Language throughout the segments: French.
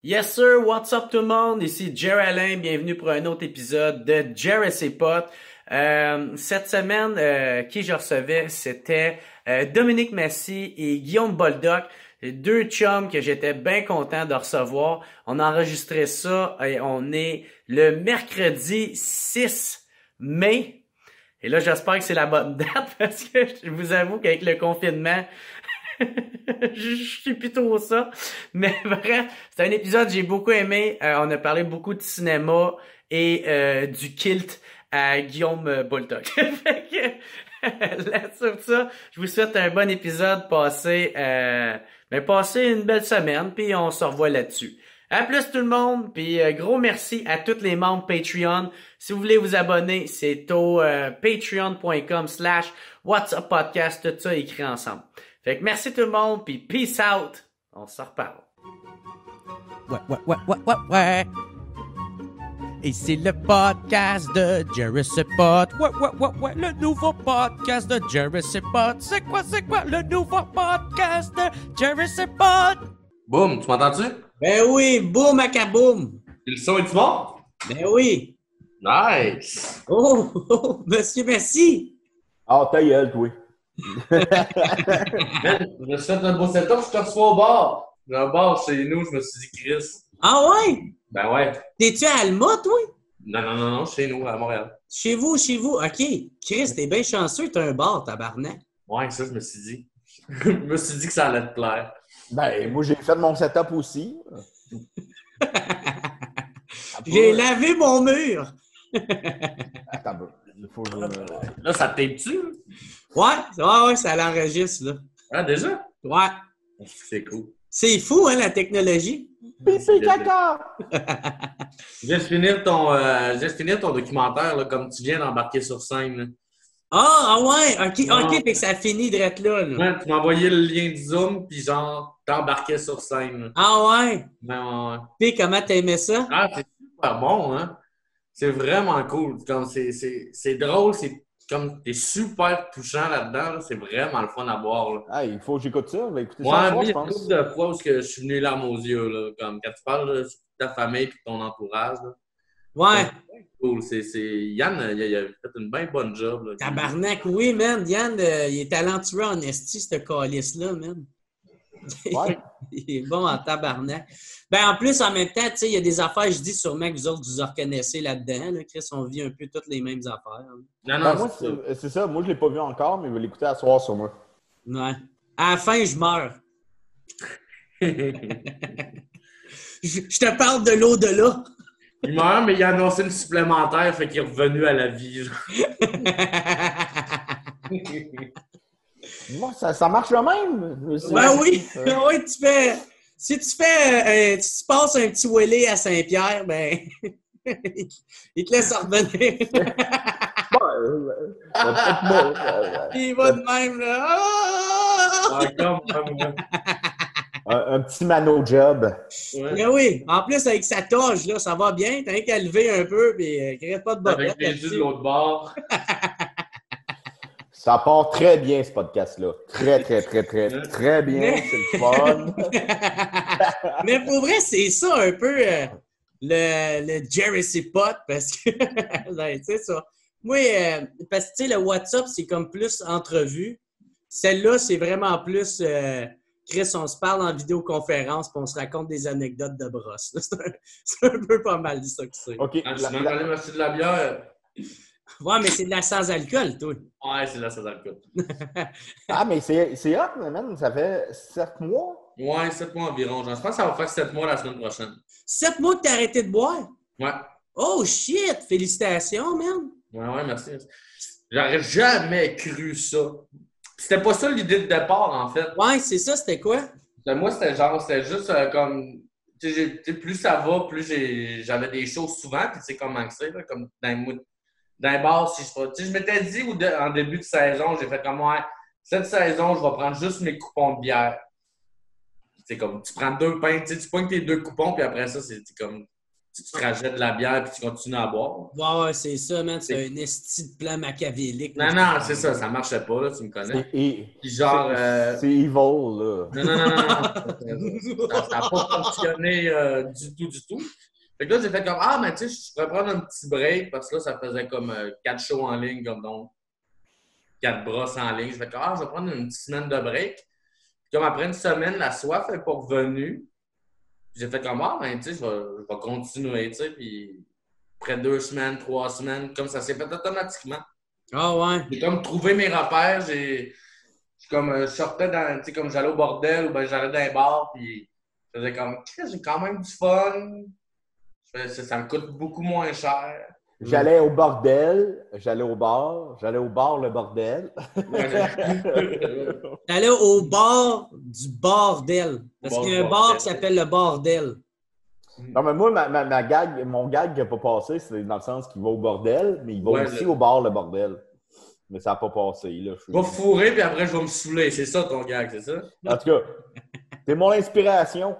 Yes sir, what's up tout le monde? Ici Jerry Alain, bienvenue pour un autre épisode de Jerry et ses potes. Cette semaine, qui je recevais, c'était Dominique Massy et Guillaume Boldoc, deux chums que j'étais bien content de recevoir. On a enregistré ça et on est le mercredi 6 mai. Et là, j'espère que c'est la bonne date parce que je vous avoue qu'avec le confinement, je suis plutôt ça. Mais bref, c'est un épisode que j'ai beaucoup aimé. On a parlé beaucoup de cinéma et du kilt à Guillaume Boldoc. Fait que, là, sur ça, je vous souhaite un bon épisode. Passez une belle semaine, puis on se revoit là-dessus. À plus tout le monde, puis gros merci à tous les membres Patreon. Si vous voulez vous abonner, c'est au patreon.com/whatsuppodcast, tout ça écrit ensemble. Fait que merci tout le monde, puis peace out. On se reparle. Ouais. Et c'est le podcast de Jerry Pot. Ouais. Le nouveau podcast de Jerry Pot. C'est quoi le nouveau podcast de Jerry Pot? Boum, tu m'entends-tu? Ben oui, boum macaboum. Le son est-tu bon? Ben oui. Nice! Oh, monsieur merci. Ah, ta gueule, toi. Man, je me suis fait un beau setup, je te reçois au bar. J'ai un bar chez nous, je me suis dit Chris. Ah ouais? Ben ouais. T'es-tu à Alma, toi? Non, chez nous, à Montréal. Chez vous. OK. Chris, t'es bien chanceux, t'as un bar, tabarnak. Ouais, ça, je me suis dit. Je me suis dit que ça allait te plaire. Ben, moi, j'ai fait mon setup aussi. J'ai lavé mon mur. Attends un peu. Il faut que je... Là, ça te tape-tu? Ouais, ça l'enregistre, là. Ah, déjà? Ouais. C'est cool. C'est fou, hein, la technologie? Pipi caca! Juste finir ton documentaire, là, comme tu viens d'embarquer sur scène. Là. Ah ouais, OK, Non. fait que ça finit d'être là. Ouais, tu m'as envoyé le lien du Zoom, puis genre, t'embarquais sur scène. Là. Ah ouais? Ouais. Puis comment t'aimais ça? Ah, c'est super bon, hein? C'est vraiment cool. Comme c'est drôle, c'est comme t'es super touchant là-dedans. Là. C'est vraiment le fun à voir. Là. Ah, il faut que j'écoute ça. Je vais écouter ça Ouais, ce soir, mais il je y a pense. beaucoup de fois où je suis venu larmes aux yeux. Là, comme quand tu parles là, sur ta famille et ton entourage. Là. Ouais. C'est cool. Yann, il a fait une bien bonne job. Là. Tabarnak, oui, man. Yann, il est talentueux en esti, ce calice-là, man. Ouais. Il est bon en tabarnak. Ben, en plus, en même temps, tu sais, il y a des affaires, je dis sûrement que vous autres, vous reconnaissez là-dedans. Là. Chris, on vit un peu toutes les mêmes affaires. Non, Ben, moi, c'est ça. Moi, je ne l'ai pas vu encore, mais je vais l'écouter à soir sur moi. Ouais. À la fin, je meurs. Je te parle de l'au-delà. Il meurt, mais il a annoncé une supplémentaire, fait qu'il est revenu à la vie. Genre. Moi, ça marche le même. Ben oui, oui, tu fais. Si tu fais. Si tu passes un petit wheelie à Saint-Pierre, ben. il te laisse revenir. Il va de même, là. Un petit mano job. Ouais. Mais oui, en plus, avec sa toge, là, ça va bien. T'as qu'à lever un peu, puis crée pas de bobette. Avec les jus de l'autre bord. Ça part très bien, ce podcast-là. Très bien. C'est le fun. Mais pour vrai, c'est ça un peu le Jerry Pot, parce que, tu sais ça. Moi, parce que, tu sais, le WhatsApp, c'est comme plus entrevue. Celle-là, c'est vraiment plus, Chris, on se parle en vidéoconférence, puis on se raconte des anecdotes de brosse. C'est un peu pas mal ça que c'est. OK. Ah, tu m'as parlé merci de la bière. Ouais, mais c'est de la sans-alcool, toi. Ouais, c'est là, ça dans le coup. Ah, mais c'est hot, man. Ça fait 7 mois. Ouais, 7 mois environ. Je pense que ça va faire 7 mois la semaine prochaine. 7 mois que t'as arrêté de boire? Ouais. Oh, shit! Félicitations, man! Ouais, merci. J'aurais jamais cru ça. C'était pas ça l'idée de départ, en fait. Ouais, c'est ça, c'était quoi? Moi, c'était juste comme. Tu sais, plus ça va, plus j'avais des choses souvent, puis tu sais comment c'est, là, comme dans les bars, si je sais pas. Tu sais, je m'étais dit en début de saison, j'ai fait comme, ouais, cette saison, je vais prendre juste mes coupons de bière. C'est comme, tu prends 2 pains, tu pognes tes 2 coupons, puis après ça, c'est comme, tu te rajoutes de la bière et tu continues à boire. Ouais, c'est ça, man. C'est un esti de plan machiavélique. Non, non, c'est ça. Ça marchait pas, là, tu me connais. Puis genre... C'est evil, là. Non. Ça n'a pas fonctionné du tout. Fait que là, j'ai fait comme, ah, mais tu sais, je pourrais prendre un petit break parce que là, ça faisait comme 4 shows en ligne, comme donc 4 brosses en ligne. J'ai fait comme, ah, je vais prendre une petite semaine de break. Puis comme après une semaine, la soif n'est pas revenue. J'ai fait comme, ah, ben, tu sais, je vais continuer, tu sais. Puis après 2 semaines, 3 semaines, comme ça s'est fait automatiquement. Ah ouais. J'ai comme trouvé mes repères. Je sortais dans, tu sais, comme j'allais au bordel ou ben j'allais dans les bars. Puis je faisais comme, j'ai quand même du fun. Ça me coûte beaucoup moins cher. J'allais au bordel, j'allais au bar le bordel. T'allais au bar du bordel. Parce qu'il y a un bar qui s'appelle le bordel. Non, mais moi, mon gag qui n'a pas passé, c'est dans le sens qu'il va au bordel, mais il va aussi au bar le bordel. Mais ça n'a pas passé. Là, je vais fourrer, puis après, je vais me saouler. C'est ça ton gag, c'est ça? En tout cas, c'est mon inspiration.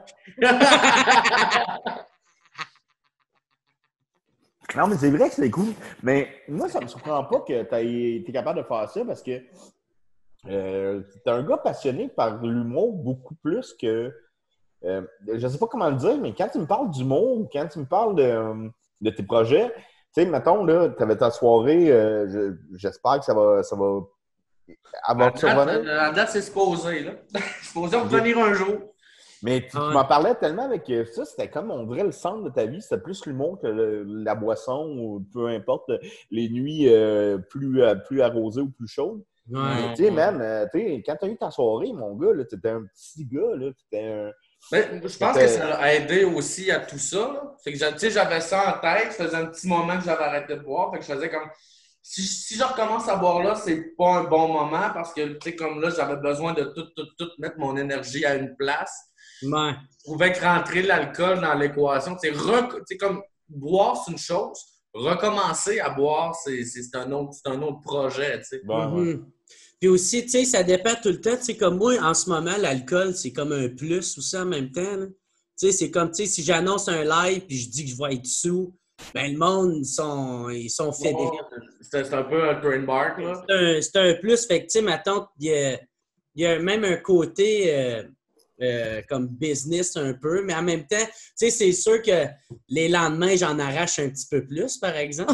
Non, mais c'est vrai que c'est cool. Mais moi, ça ne me surprend pas que tu es capable de faire ça parce que tu es un gars passionné par l'humour beaucoup plus que... je ne sais pas comment le dire, mais quand tu me parles d'humour ou quand tu me parles de tes projets, tu sais, mettons, là, tu avais ta soirée, j'espère que ça va avoir de survenir. La date, c'est supposé, là. Supposé revenir un jour. Mais tu m'en parlais tellement avec ça, c'était comme, on dirait, le centre de ta vie, c'était plus l'humour que la boisson ou peu importe, les nuits plus arrosées ou plus chaudes. Ouais. Tu sais, man, quand tu as eu ta soirée, mon gars, tu étais un petit gars, là, je pense que ça a aidé aussi à tout ça. Là. Fait que j'avais ça en tête, ça faisait un petit moment que j'avais arrêté de boire, fait que je faisais comme... Si je recommence à boire là, c'est pas un bon moment parce que, tu sais, comme là, j'avais besoin de tout mettre mon énergie à une place. Ouais. Je trouvais que rentrer l'alcool dans l'équation, comme boire, c'est une chose. Recommencer à boire, c'est un autre projet, tu sais. Puis aussi, tu sais, ça dépend tout le temps. Tu sais, comme moi, en ce moment, l'alcool, c'est comme un plus aussi en même temps. Tu sais, c'est comme, tu sais, si j'annonce un live puis je dis que je vais être sous, ben le monde, ils sont fédérés. C'est un peu un trademark, là. C'est un plus. Fait que, tu sais, maintenant, il y a même un côté... comme business un peu, mais en même temps, tu sais, c'est sûr que les lendemains, j'en arrache un petit peu plus, par exemple.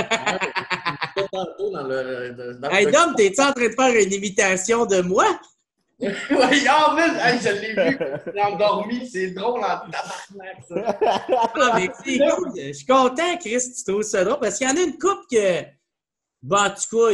Hey, Dom, t'es-tu en train de faire une imitation de moi? Oui, je l'ai vu. Il est endormi, c'est drôle en tabarnak, ça. Ah, mais c'est cool. Je suis content, Chris, tu trouves ça drôle, parce qu'il y en a une couple que, bon, en tout cas,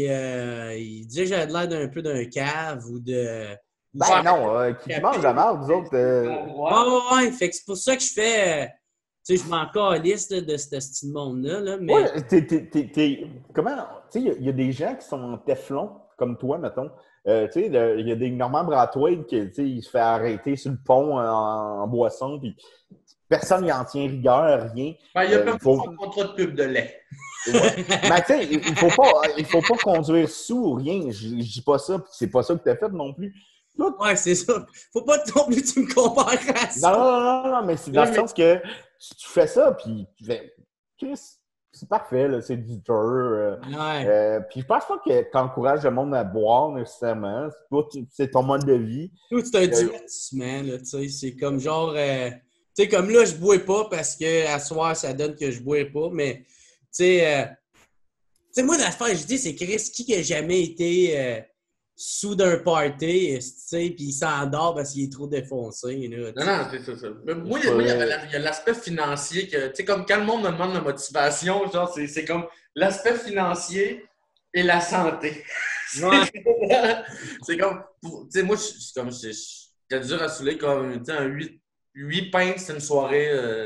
il disait que j'avais l'air d'un peu d'un cave ou de... Ben non, qui mange de la merde, vous autres. Ouais, fait que c'est pour ça que je fais... tu sais, je m'en calisse de ce style monde-là. Là, mais... Ouais, comment... Tu sais, il y a des gens qui sont en Teflon, comme toi, mettons. Tu sais, il y a des Norman Brathwaite qui, tu sais, il se fait arrêter sur le pont en boisson, puis personne n'y en tient rigueur, rien. Ben, il y a même pas un contrat de pub de lait. Ouais. Mais tu sais, il faut pas conduire sous ou rien. Je dis pas ça, puis c'est pas ça que tu as fait non plus. Ouais, c'est ça. Faut pas non plus que tu me compares à ça. Non, mais c'est dans le sens que tu fais ça, puis tu fais... C'est parfait, là, c'est du tour. Puis je pense pas que tu encourages le monde à boire nécessairement. C'est ton mode de vie. C'est un divertissement, là, tu sais. C'est comme genre... tu sais, comme là, je bois pas parce qu'à soir, ça donne que je bois pas, mais tu sais, moi, l'affaire, je dis, c'est Chris, qui a jamais été... sous d'un party, tu sais, puis il s'endort parce qu'il est trop défoncé. Là, non, c'est ça. Mais moi, il y a l'aspect financier que, tu sais, comme quand le monde me demande la motivation, genre, c'est comme l'aspect financier et la santé. Ouais. C'est comme, tu sais, moi, j'ai dur à saouler comme, tu sais, un 8 pintes, c'est une soirée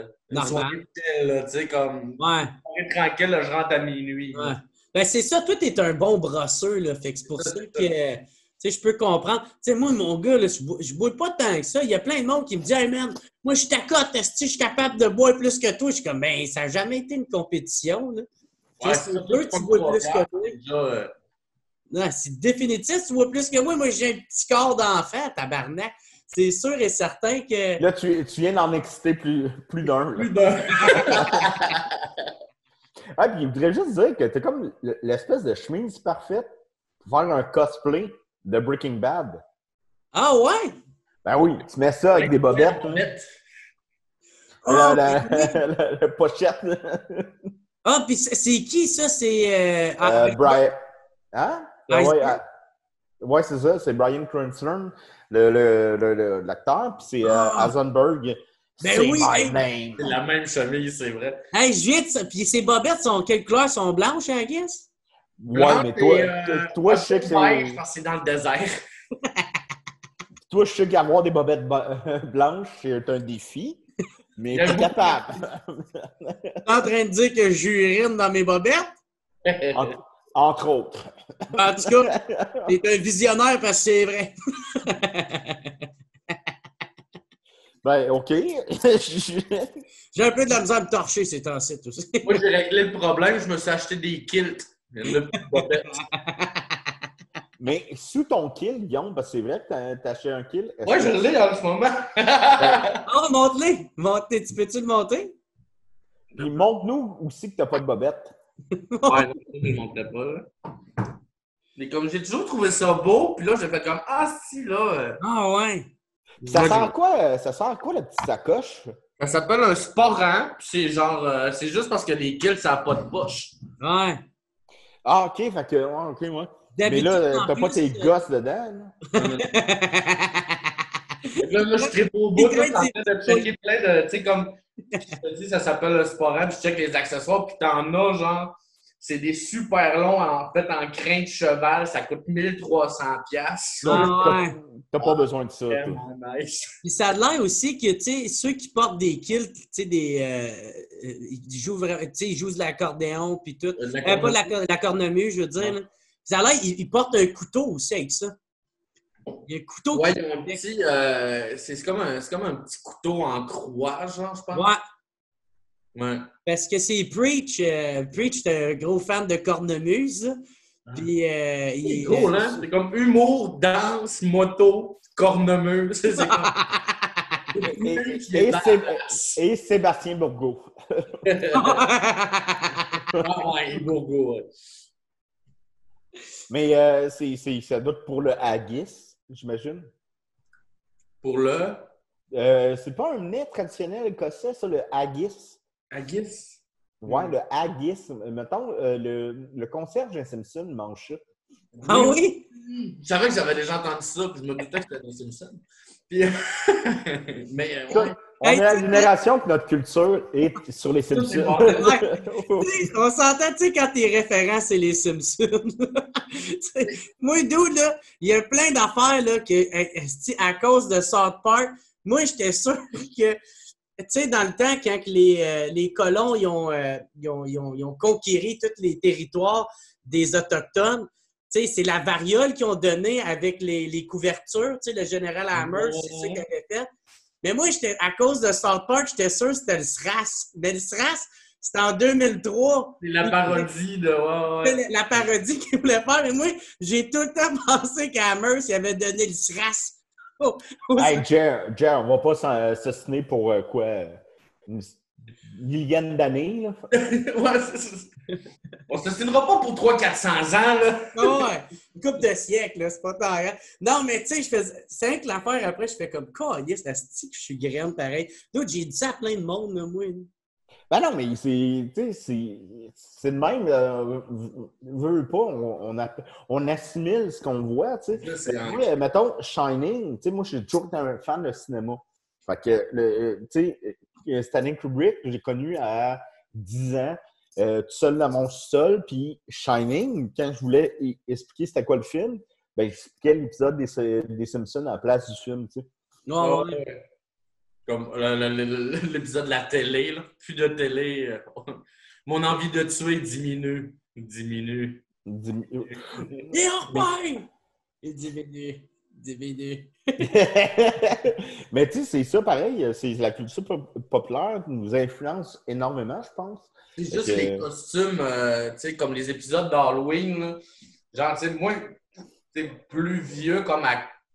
là, tu sais, comme, une soirée tranquille, là, je rentre à minuit. Ouais. Ben, c'est ça, toi, t'es un bon brosseur, là. Fait que c'est pour ça que, tu sais, je peux comprendre. Tu sais, moi, mon gars, là, je bois pas tant que ça. Il y a plein de monde qui me dit, hey, man, moi, je t'accote, je suis capable de boire plus que toi. Je suis comme, ben, ça n'a jamais été une compétition, là. Ouais, c'est sûr, tu bois plus que moi. Non, c'est définitif, tu bois plus que moi. Moi, j'ai un petit corps d'enfant, tabarnak. c'est sûr et certain que... Là, tu viens d'en exciter plus d'un. Plus d'un. Ah, puis je voudrais juste dire que t'as comme l'espèce de chemise parfaite pour faire un cosplay de Breaking Bad. Ah ouais? Ben oui, tu mets ça avec des bobettes. Ah, La pochette. Ah, puis c'est qui ça? C'est... Brian. Hein? Iceberg? Ouais, c'est ça. C'est Bryan Cranston, l'acteur. Puis c'est Heisenberg. Ben Say oui, my hey. name. C'est la même chemise, c'est vrai. Hey, je viens de ça. Puis ces bobettes sont quelle couleur? Sont blanches, I guess? Ouais, mais toi, je sais que je c'est... pense que c'est dans le désert. Toi, je sais qu'avoir des bobettes blanches, c'est un défi. Mais t'es capable. T'es en train de dire que j'urine dans mes bobettes? Entre autres. En tout cas, t'es un visionnaire parce que c'est vrai. Ben, OK. J'ai un peu de la misère à me torcher ces temps-ci aussi. Moi, j'ai réglé le problème. Je me suis acheté des kilts. Il y en a plus de bobettes. Mais sous ton kill, Guillaume, parce que c'est vrai que t'as acheté un kill. Ouais, je l'ai en ce moment. Oh, monte-les! Tu peux-tu le monter? Puis montre-nous aussi que t'as pas de bobette. Ouais, non, je ne le montrais pas. Là. Mais comme j'ai toujours trouvé ça beau, puis là, j'ai fait comme ah, si, là. Ah ouais! Ça sert à quoi? Ça sert à quoi, la petite sacoche? Ça s'appelle un sporant, puis c'est genre. C'est juste parce que les kilts, ça n'a pas de poche. Ouais. Ah, OK, fait que. Ouais, OK, ouais. Mais D'habitude, là, en t'as pas plus, tes gosses dedans, là? Là, je suis très beau bout, là, je suis en train de checker plein de. Tu sais, comme. Je te dis, ça s'appelle le sporant, puis je check les accessoires, puis t'en as, genre. C'est des super longs, en fait, en crin de cheval. Ça coûte 1300$. Ah ouais. T'as pas besoin de ça, toi. Vraiment nice. Puis ça a l'air aussi que, tu sais, ceux qui portent des kilts, tu sais, ils jouent de l'accordéon, puis tout. Pas la cornemuse, je veux dire. Là. Ça a l'air, ils portent un couteau aussi avec ça. Il y a un couteau Ouais, qui... il y a un petit. C'est comme un petit couteau en croix, genre, je pense. Ouais. Ouais. Parce que c'est Preach. Preach, c'est un gros fan de cornemuse. Puis, C'est drôle, hein? C'est comme humour, danse, moto, cornemuse. C'est comme... Et Sébastien Bourgault. Ah ouais, Bourgault, ouais. Mais ça doit être pour le haggis, j'imagine. Pour le... C'est pas un mets traditionnel écossais, ça, le haggis. Haggis? Ouais, le haggis. Mettons, le concierge d'un Simpson mange ça. Ah oui? Je savais que j'avais déjà entendu ça, puis je me doutais que c'était dans Simpson. Puis... Mais, ouais. On est la génération que notre culture est sur les Simpsons. On s'entend, tu sais, quand tes référents, c'est les Simpsons. Moi, dude, là, il y a plein d'affaires, là, que, à cause de South Park, moi, j'étais sûr que, tu sais, dans le temps, quand les colons, ils ont conquéri tous les territoires des Autochtones, tu sais, c'est la variole qu'ils ont donnée avec les couvertures, tu sais, le général Hammer, c'est ça qu'il avait fait. Mais moi, à cause de South Park, j'étais sûr que c'était le SRAS. Mais le SRAS, c'était en 2003. C'est la parodie de... Ouais. La parodie qu'il voulait faire. Mais moi, j'ai tout le temps pensé qu'Hammer, il avait donné le SRAS. Hey, Jer, on va pas s'assiner pour quoi? Une millième d'années, là? Ouais, on s'assinera pas pour 300-400 ans, là. Ouais, une couple de siècles, là, c'est pas tant rien. Non, mais tu sais, je faisais 5 l'affaire après, je fais comme, calisse, la stique, je suis graine, pareil. D'autres, j'ai dit ça à plein de monde, là, moi. Ben non, mais c'est de même, veut pas, on assimile ce qu'on voit, tu sais. Moi, mettons, Shining, tu sais, moi, je suis toujours un fan de cinéma. Fait que, tu sais, Stanley Kubrick, j'ai connu à 10 ans, tout seul dans mon sol, puis Shining, quand je voulais expliquer c'était quoi le film, ben, j'expliquais l'épisode des Simpsons à la place du film, tu sais. Non, ouais. Comme l'épisode de la télé, là. Plus de télé. Mon envie de tuer diminue. Et enfin! Il diminue. Mais tu sais, c'est ça pareil, c'est la culture populaire qui nous influence énormément, je pense. C'est juste les costumes, tu sais, comme les épisodes d'Halloween, là. Genre, tu sais, moi, t'es plus vieux, comme à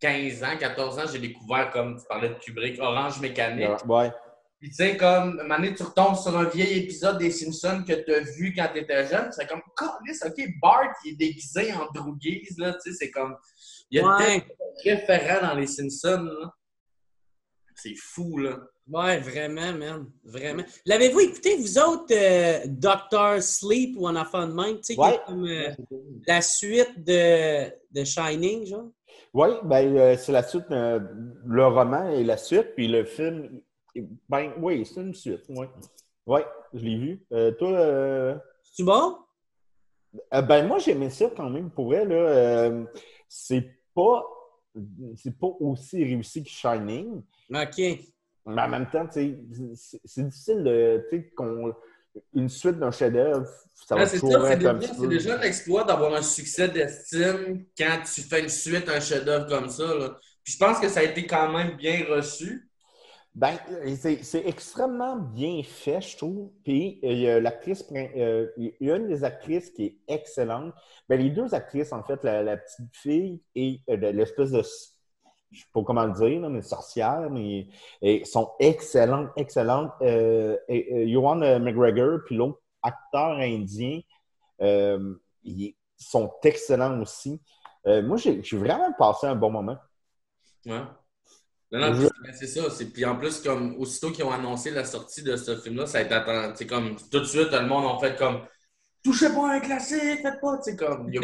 15 ans, 14 ans, j'ai découvert, comme tu parlais de Kubrick, Orange Mécanique. Ouais. Puis tu sais, comme, à un moment donné, tu retombes sur un vieil épisode des Simpsons que tu as vu quand tu étais jeune, c'est comme, câlisse, OK, Bart, il est déguisé en droguise, là, tu sais, c'est comme, il y a tellement de référents dans les Simpsons, là. C'est fou, là. Ouais, vraiment, man. Vraiment. L'avez-vous écouté, vous autres, Doctor Sleep ou en enfant de même? Tu sais, qui est comme la suite de Shining, genre? Oui, c'est la suite, le roman et la suite, puis le film, ben oui, c'est une suite, oui. Oui, je l'ai vu. Toi, C'est-tu bon? ben moi, j'aimais ça quand même pour elle, là. C'est pas aussi réussi que Shining, OK. mais en même temps, tu sais, c'est difficile de, tu sais, une suite d'un chef-d'œuvre, ça va toujours être un petit peu. C'est déjà l'exploit d'avoir un succès d'estime quand tu fais une suite, un chef-d'œuvre comme ça, là. Puis je pense que ça a été quand même bien reçu. Ben, c'est extrêmement bien fait, je trouve. Puis, il y a il y a une des actrices qui est excellente. Ben, les deux actrices, en fait, la petite fille et l'espèce de, je sais pas comment le dire, là, mais sorcière, mais sont excellentes, excellentes. Ewan McGregor, puis l'autre acteur indien, ils sont excellents aussi. Moi, j'ai vraiment passé un bon moment. Ouais. Non, c'est ça. Puis en plus, comme aussitôt qu'ils ont annoncé la sortie de ce film-là, ça a été attendu. C'est comme tout de suite, le monde en fait comme touchez pas à un classique, faites pas, tu sais, comme. Il y a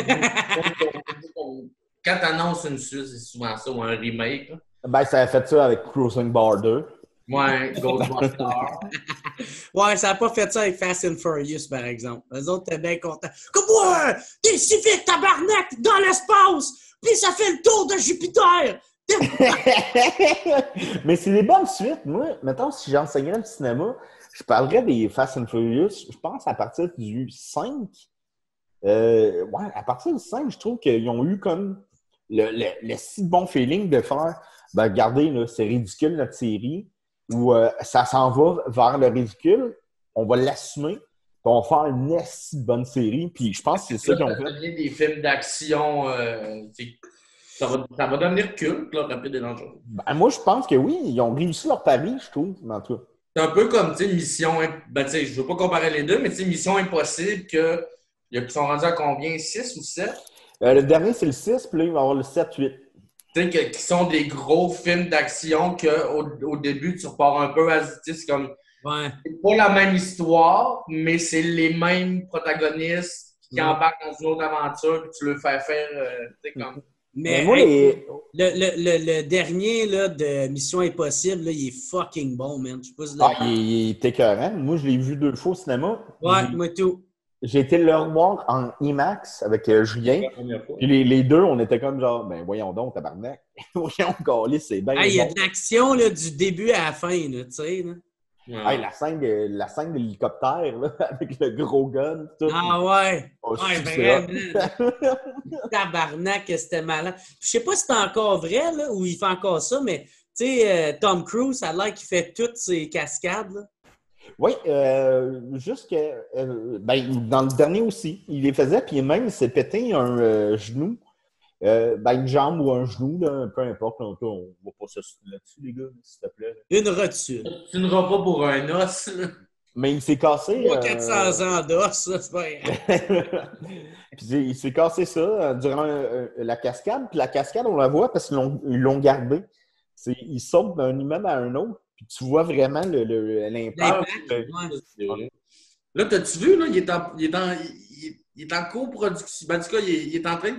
quand t'annonces une suite, c'est souvent ça, ou un remake. Là. Ben, ça a fait ça avec Cruising Border. Ouais, Ghostbusters. Ouais, ça n'a pas fait ça avec Fast and Furious, par exemple. Les autres étaient bien contents. Comme ouais, t'es si vite, tabarnak, dans l'espace, puis ça fait le tour de Jupiter. Mais c'est des bonnes suites. Moi, mettons, si j'enseignerais le cinéma, je parlerais des Fast and Furious, je pense à partir du 5. Ouais, à partir du 5, je trouve qu'ils ont eu comme le si bon feeling de faire ben, regardez, là, c'est ridicule notre série, où ça s'en va vers le ridicule, on va l'assumer, puis on va faire une si bonne série, puis je pense que c'est ça qu'ils ont fait. Ça devient des films d'action, ça va devenir culte, là, rapide et dangereux. Ben, moi, je pense que oui, ils ont réussi leur pari, je trouve, en tout cas. C'est un peu comme, tu sais, ben, tu sais, je veux pas comparer les deux, mais tu sais, Mission Impossible, ils sont rendus à combien? 6 ou 7? Le dernier, c'est le 6, puis là, il va y avoir le 7-8. Tu sais, qui sont des gros films d'action qu'au début, tu repars un peu à... C'est comme... Ouais. C'est pas la même histoire, mais c'est les mêmes protagonistes qui embarquent dans une autre aventure puis tu le fais faire, tu sais, comme... Mais moi, le dernier là, de Mission Impossible, là, il est fucking bon, man. Je sais pas si il est écœurant. Moi, je l'ai vu 2 fois au cinéma. Ouais, moi tout. J'ai été le revoir en IMAX avec Julien. Puis les deux, on était comme genre, ben voyons donc, tabarnak. Voyons, Gaulis, c'est bien. Il y a de l'action là, du début à la fin, tu sais. Hey, la scène de l'hélicoptère là, avec le gros gun. Tout. Ah ouais! Oh, ouais, vraiment! Tabarnak, c'était malin. Je sais pas si c'est encore vrai là, ou il fait encore ça, mais tu sais, Tom Cruise, ça a l'air qu'il fait toutes ses cascades. Là. Oui, juste que ben, dans le dernier aussi, il les faisait, puis même il s'est pété un genou. Une jambe ou un genou, là, peu importe. On va pas s'assiner là-dessus, les gars, s'il te plaît. Là. Une rotule. Tu ne vas pas pour un os, là. Mais il s'est cassé. 400 ans d'os, c'est pas grave. Puis il s'est cassé ça durant la cascade. Puis la cascade, on la voit parce qu'ils l'ont gardé. Il saute d'un immeuble à un autre. Puis tu vois vraiment l'impact. Ouais. Là, t'as-tu vu, là, il est en coproduction. Ben, en tout cas, il est en train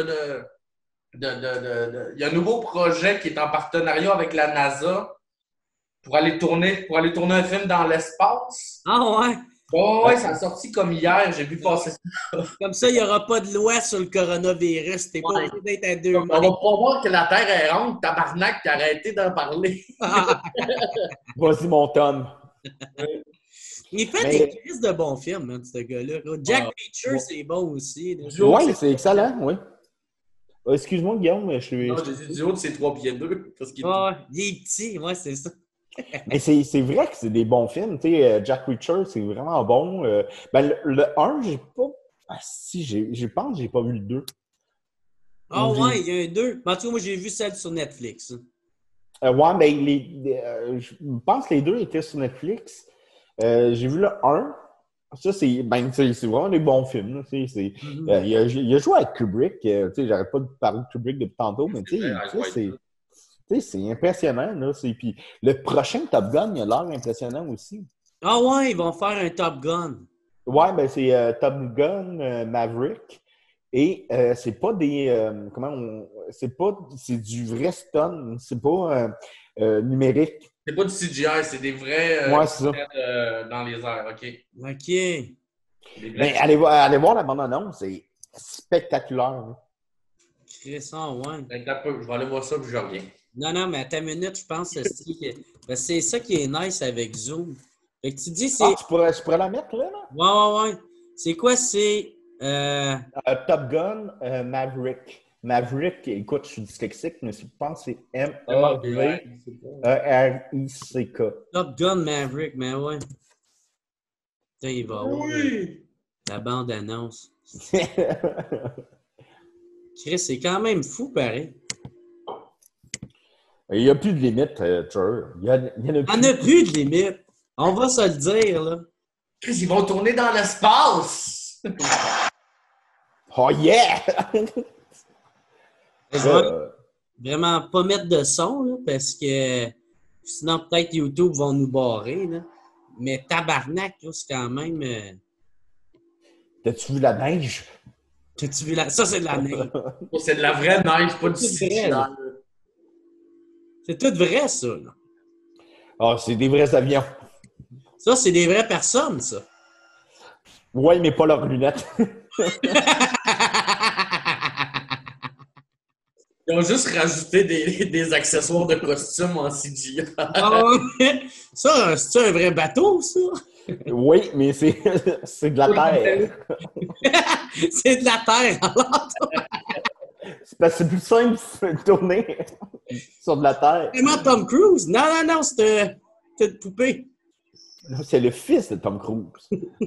il y a un nouveau projet qui est en partenariat avec la NASA pour aller tourner un film dans l'espace. Ah ouais? Oh, ouais, ça a sorti comme hier, j'ai vu passer ça. Comme ça, il n'y aura pas de loi sur le coronavirus. T'es pas obligé d'être à 2 On va pas voir que la Terre est ronde, tabarnak, t'as arrêté d'en parler. Vas-y, mon Tom. Il fait des crises de bons films, hein, ce gars-là. Jack Reacher, c'est bon aussi. Oui, c'est excellent, oui. Excuse-moi, Guillaume, mais je suis... Non, j'ai dit du haut de ses 3 pieds 2. Parce qu'il il est petit, ouais, c'est ça. Mais c'est vrai que c'est des bons films. Tu sais, Jack Reacher, c'est vraiment bon. Ben, le 1, j'ai pas... Ah si, je pense que j'ai pas vu le 2. Ah ouais, il y a un 2. En tout cas, moi, j'ai vu celle sur Netflix. Ouais, mais je pense que les deux étaient sur Netflix. J'ai vu le 1. Ça, c'est vraiment des bons films. Là, Mm-hmm. il a joué avec Kubrick. J'arrête pas de parler de Kubrick depuis tantôt, mais c'est impressionnant. Là, puis le prochain Top Gun, il a l'air impressionnant aussi. Ah ouais, ils vont faire un Top Gun. Ouais, ben c'est Top Gun Maverick. Et c'est pas c'est du vrai stun. C'est pas numérique. C'est pas du CGI, c'est des vrais Ouais, c'est ça. dans les airs, OK. OK. Des Mais vrais... allez voir la bande-annonce, c'est spectaculaire. Hein. Chris, ça, ouais. Je vais aller voir ça puis je reviens. Non, mais à ta minute, je pense que c'est ça qui est nice avec Zoom. Fait que tu dis, c'est... Ah, je pourrais la mettre là? Ouais. C'est quoi, c'est... Top Gun Maverick. Maverick, écoute, je suis dyslexique, mais je pense que c'est M-A-V-R-I-C-K. Top Gun Maverick, mais ouais. Putain, il va avoir la bande-annonce. Chris, c'est quand même fou, pareil. Il n'y a plus de limite, Trevor. Il y en a plus. Il n'y en a plus de limite. On va se le dire, là. Chris, ils vont tourner dans l'espace! Oh yeah! Je vais vraiment pas mettre de son, là, parce que sinon, peut-être YouTube vont nous barrer, là. Mais tabarnak, là, c'est quand même... T'as-tu vu la neige? T'as-tu vu la... Ça, c'est de la neige. Oh, c'est de la vraie neige, pas du C'est CGI. vrai, là. C'est tout vrai, ça, là. Ah, c'est des vrais avions. Ça, c'est des vraies personnes, ça. Ouais, mais pas leurs lunettes. Ils ont juste rajouté des accessoires de costume en CGI. Ah ouais. Ça, c'est un vrai bateau, ça? Oui, mais c'est de la terre. C'est de la terre, alors. C'est parce que c'est plus simple de tourner sur de la terre. Vraiment Tom Cruise? Non, c'est une poupée. Non, c'est le fils de Tom Cruise.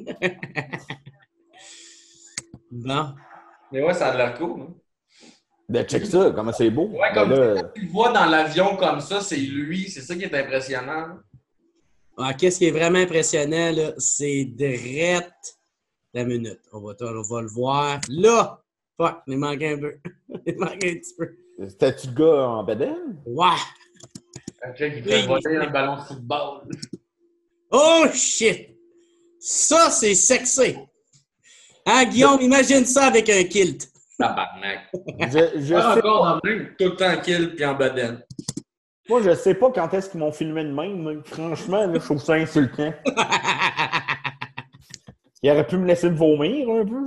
Bon. Mais ouais, ça a l'air cool. Hein? Ben, check ça, comment c'est beau. Ouais, Ben comme là, tu le vois dans l'avion comme ça, c'est lui. C'est ça qui est impressionnant. Ah, qu'est-ce qui est vraiment impressionnant, là, c'est drette la minute. On va le voir. Là! Fuck, il manque un peu. Il manque un petit peu. c'était-tu le gars en bedaine? Ouais! Un check qui fait voler un ballon de football. Oh shit! Ça, c'est sexy! Hein, Guillaume, imagine ça avec un kilt. Tabarnak. Je sais Encore pas. dans le même, tout le temps kill puis en bedaine. Moi, je sais pas quand est-ce qu'ils m'ont filmé de même. Mais franchement, là, je trouve ça insultant. Il aurait pu me laisser me vomir un peu.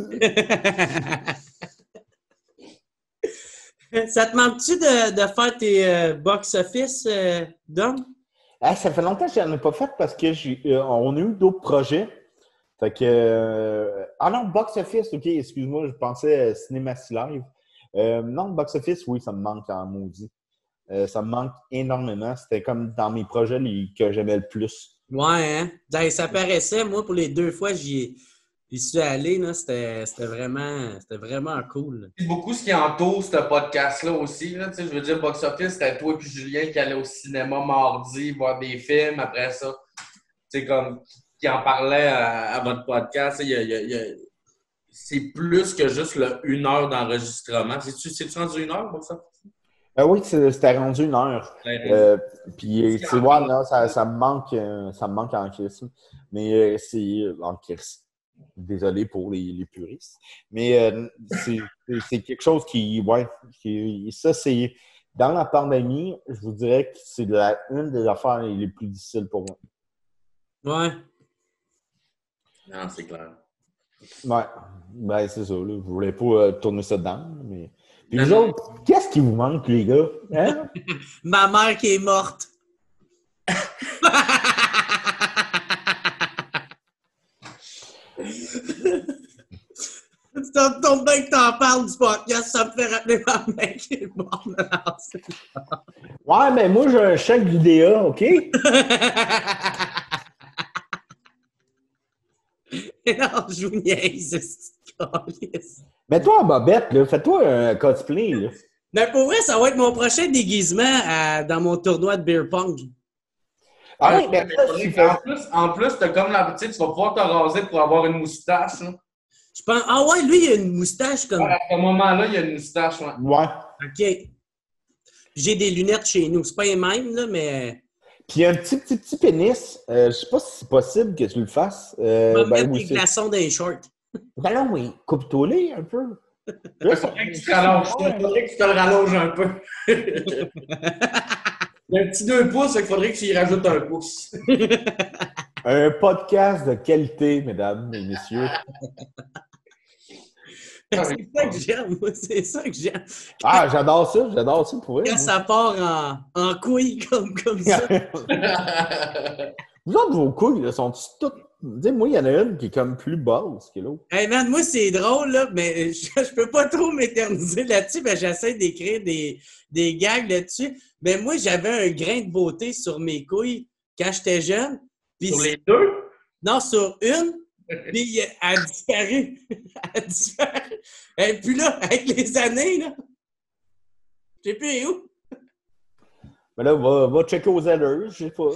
Ça te manque-tu de faire tes box-office, Dom? Ah, ça fait longtemps que je n'en ai pas fait parce que on a eu d'autres projets. Fait que... Ah non, Box Office, ok, excuse-moi, je pensais Cinématie Live. Non, Box Office, oui, ça me manque en maudit. Ça me manque énormément. C'était comme dans mes projets que j'aimais le plus. Ouais, hein? Ben, ça paraissait, moi, pour les 2 fois j'y suis allé, là, c'était vraiment cool. C'est beaucoup ce qui entoure ce podcast-là aussi. Là, je veux dire, Box Office, c'était toi et Julien qui allaient au cinéma mardi voir des films. Après ça, comme qui en parlait à votre podcast. C'est plus que juste 1 heure d'enregistrement. C'est-tu rendu 1 heure, Box Office? Oui, c'était rendu 1 heure. Puis, tu vois, là, ça me manque en crise. Mais c'est en crise. Désolé pour les puristes. Mais c'est quelque chose ça, c'est dans la pandémie, je vous dirais que c'est une des affaires les plus difficiles pour moi. Ouais. Non, c'est clair. Ouais. Ben, c'est ça, là. Je voulais pas tourner ça dedans, mais... Puis vous autres, qu'est-ce qui vous manque, les gars? Hein? Ma mère qui est morte. Ça tombe bien que t'en parles du podcast, ça me fait rappeler ma mère qui est morte. Ouais, mais moi, j'ai un chèque vidéo, OK? Non, je vous niaise. Calisse. Mets-toi en bobette, là. Fais-toi un cosplay, là. Mais pour vrai, ça va être mon prochain déguisement dans mon tournoi de beer pong. Ah oui, mais mais là, si tu fais... en plus, t'as comme la petite, tu vas pouvoir te raser pour avoir une moustache. Là. Je pense. Ah ouais, lui, il a une moustache comme. Ouais, à ce moment-là, il y a une moustache. Ouais. Ouais. OK. J'ai des lunettes chez nous. C'est pas les mêmes, là, mais. Puis il y a un petit pénis. Je sais pas si c'est possible que tu le fasses. On va mettre oui, des glaçons dans les shorts. Ben là, oui. Coupe-toi les un peu. Il faudrait que tu te rallonges. Il faudrait que tu te le rallonges un peu. Il y a un petit 2 pouces, il faudrait que tu y rajoutes un pouce. Un podcast de qualité, mesdames et messieurs. C'est ça que j'aime, moi. C'est ça que j'aime. Ah, j'adore ça pour Quand elle. ça part en couilles comme ça. Vous autres, vos couilles, là, sont toutes... Dis, moi, il y en a une qui est comme plus basse que l'autre. Hey man, moi c'est drôle, là, mais je peux pas trop m'éterniser là-dessus, mais j'essaie d'écrire des gags là-dessus. Mais moi, j'avais un grain de beauté sur mes couilles quand j'étais jeune. Puis Sur les deux? non, sur une, puis elle a disparu. Elle a disparu. Et puis là, avec les années, là, je sais plus où. Mais là, va checker aux allures, je sais pas.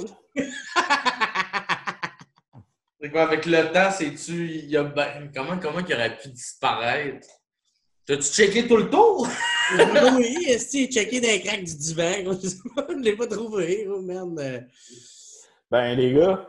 C'est quoi, avec le temps, c'est-tu. Il y a, comment il aurait pu disparaître? T'as-tu checké tout le tour? Oui, est-ce que checké dans les craques du divan? Je sais pas, je l'ai pas trouvé. Oh merde. Ben, les gars.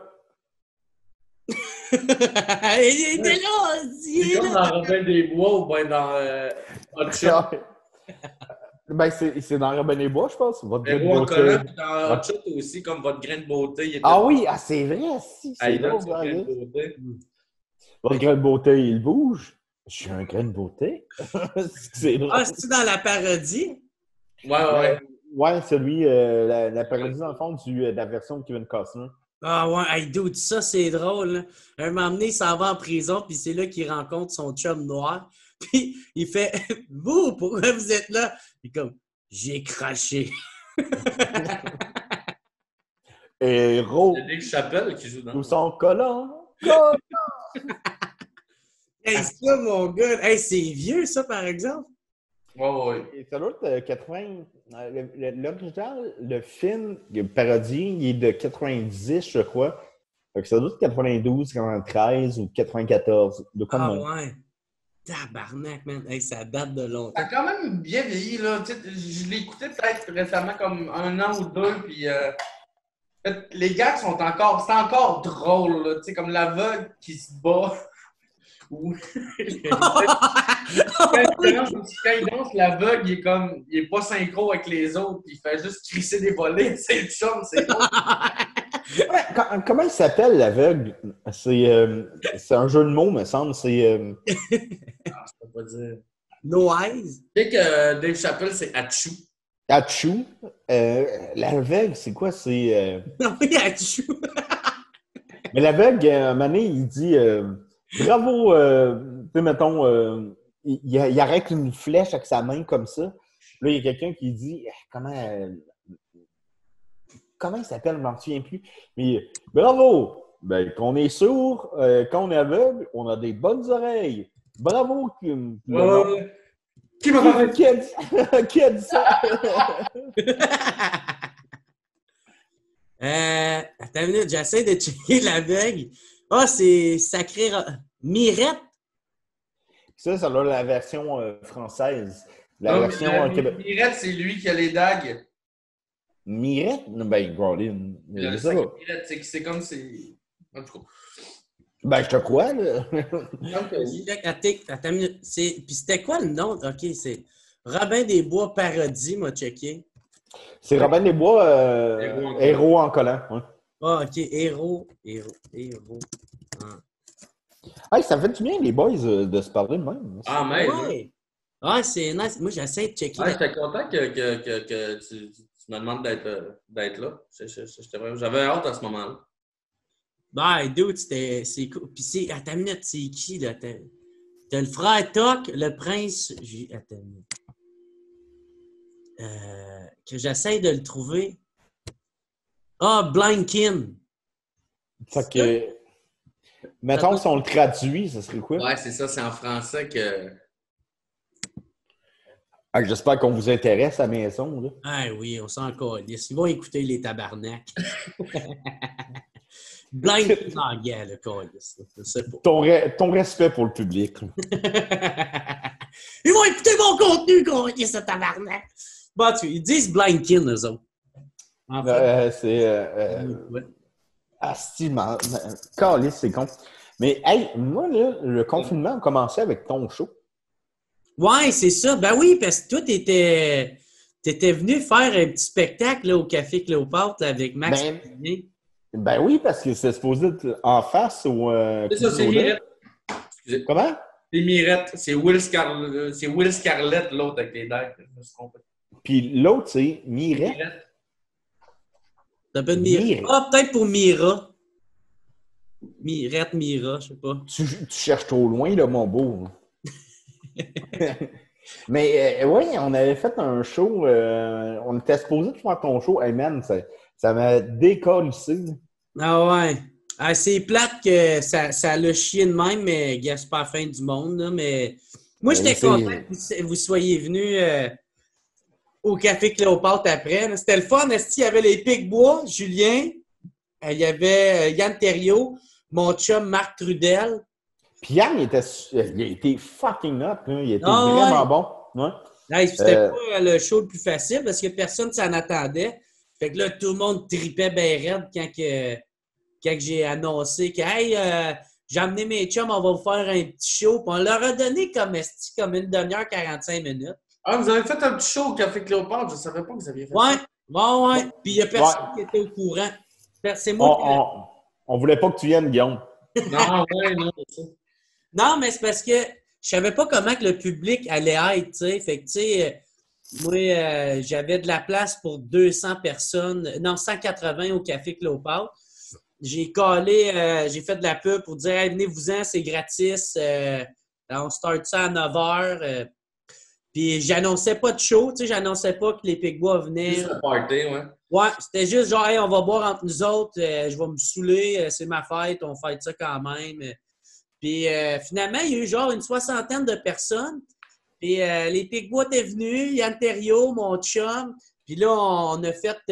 Il était là! C'est comme dans Robin des Bois ou bien dans Hot Shot. Ben, c'est dans Robin des Bois, je pense. Votre Mais grain de moi, en beauté. collant, puis dans Hot Shot aussi, comme votre grain de beauté. Il était... Ah oui, ah, c'est vrai, si. Ah, C'est il donne drôle, son grain de hein. beauté. Votre grain de beauté, il bouge. J'ai un grain de beauté. C'est drôle. Ah, c'est-tu dans la parodie? Ouais. Ouais, celui, la parodie, dans le fond, de la version de Kevin Costner. Ah ouais, hey dude, ça c'est drôle. Là. Un moment donné, il s'en va en prison, puis c'est là qu'il rencontre son chum noir. Puis il fait « Vous, pourquoi vous êtes là? » Il est comme « J'ai craché. » Héros. C'est Dave Chappelle qui joue dans. Nous sommes collants. Hey, ça, mon gars, hey, c'est vieux, ça, par exemple. Ouais. Et ça doit être 80. L'original, le film, le parodie, il est de 90, je crois. Fait que ça doit être 92, 93 ou 94. De quoi de même. Ouais. Tabarnak, man. Hey, ça date de longtemps. Ça a quand même bien vieilli, là. Tu sais, je l'ai écouté peut-être récemment, comme 1 an ou 2, puis les gags c'est encore drôle, là. Tu sais, comme l'aveugle qui se bat. Ou... quand il danse, l'aveugle, il est pas synchro avec les autres, il fait juste crisser des volets. C'est le chum, c'est drôle. Comment il s'appelle, l'aveugle? C'est un jeu de mots, me semble. C'est... Je peux pas dire. No Eyes? Tu sais que Dave Chappelle, c'est Achou. Achou. L'aveugle, c'est quoi? C'est... Non, oui, Achou. Mais l'aveugle, un moment donné, il dit bravo, tu sais, mettons, il arrête une flèche avec sa main comme ça. Là, il y a quelqu'un qui dit comment il s'appelle, je m'en souviens plus. Mais bravo! Ben, qu'on est sourd, quand on est aveugle, on a des bonnes oreilles. Bravo! Qui m'a Qui a dit ça? Attends une minute, j'essaie de checker l'aveugle. Ah, c'est sacré. Mirette? Ça doit être la version française. La version québécoise. Mirette, c'est lui qui a les dagues. Mirette? Ben, Gordon. Mirette, c'est comme c'est. En tout cas. Ben, je te crois, là. Attends une minute. Puis c'était quoi le nom? OK, c'est Robin des Bois parodie, m'a checké. C'est Robin des Bois, héros en collant. Ouais. Ah, OK, héros. Hey, ça fait du bien, les boys, de se parler de même. Ah, mais. Ouais. Ah, c'est nice. Moi, j'essaie de checker. J'étais content que tu me demandes d'être là. J'avais hâte à ce moment-là. Ben, dude, c'est cool. Puis attends une minute, c'est qui, là? T'as le frère Toc, le prince... Attends une minute. Que j'essaie de le trouver. Ah, Blinkin. Fait que... Mettons, si on le traduit, ça serait quoi? Ouais, c'est ça, c'est en français que. Ah, j'espère qu'on vous intéresse à la maison, là. Ah oui, on s'en calisse. Ils vont écouter les tabarnaks. Blind Tanguay, le calisse. Je sais pas. Ton respect pour le public. Là. Ils vont écouter mon contenu, calisse, ce tabarnak. Bon, ils disent Blindkin, eux autres. En fait. C'est... Asti, Calisse, c'est con. Mais, hey, moi, là, le confinement a commencé avec ton show. Ouais, c'est ça. Ben oui, parce que toi, t'étais venu faire un petit spectacle là, au Café Cléopâtre là, avec Max. Ben oui, parce que c'est supposé être en face au... C'est ça, c'est Mirette. Excusez. Comment? C'est Mirette. C'est Will Scarlett, l'autre avec les dagues. Je me suis trompé. Puis l'autre, c'est Mirette. T'as pas de Mira. Ah, peut-être pour Mira. Mirette, Mira, je sais pas. Tu cherches trop loin, là, mon beau. Mais oui, on avait fait un show. On était supposé de faire ton show. Hey man, ça m'a décollissé. Ah ouais. Ah, c'est plate que ça l'a chié de même, mais gars, c'est pas la fin du monde. Là, mais moi, j'étais content que vous soyez venus au Café Cléopâtre après. Là. C'était le fun. Il y avait les Pic-Bois, Julien. Il y avait Yann Terriot, mon chum Marc Trudel. Puis Yann, il a été fucking up. Hein. Il était vraiment bon. Ouais. Ouais, c'était pas le show le plus facile parce que personne s'en attendait. Fait que là, tout le monde tripait bien raide quand j'ai annoncé que hey, j'ai amené mes chums, on va vous faire un petit show. Puis on leur a donné comme une demi-heure, 45 minutes. Ah, vous avez fait un petit show au Café Cléopâtre. Je ne savais pas que vous aviez fait ouais. ça. Ouais. Puis il n'y a personne qui était au courant. C'est moi on voulait pas que tu viennes, Guillaume. Non, non, c'est ça. Non, mais c'est parce que je savais pas comment que le public allait être, tu sais. Fait que, tu sais, moi, j'avais de la place pour 200 personnes. Non, 180 au Café Cléopâtre. J'ai collé, j'ai fait de la pub pour dire hey, venez-vous-en, c'est gratis. On start ça à 9 h. Puis j'annonçais pas de show, tu sais, j'annonçais pas que les Pic-Bois venaient. Juste le party, ouais. Ouais, c'était juste genre, hey, on va boire entre nous autres, je vais me saouler, c'est ma fête, on fête ça quand même. Puis finalement, il y a eu genre une 60aine de personnes. Puis les Pic-Bois étaient venus, Yann Terriot, mon chum. Puis là, on a fait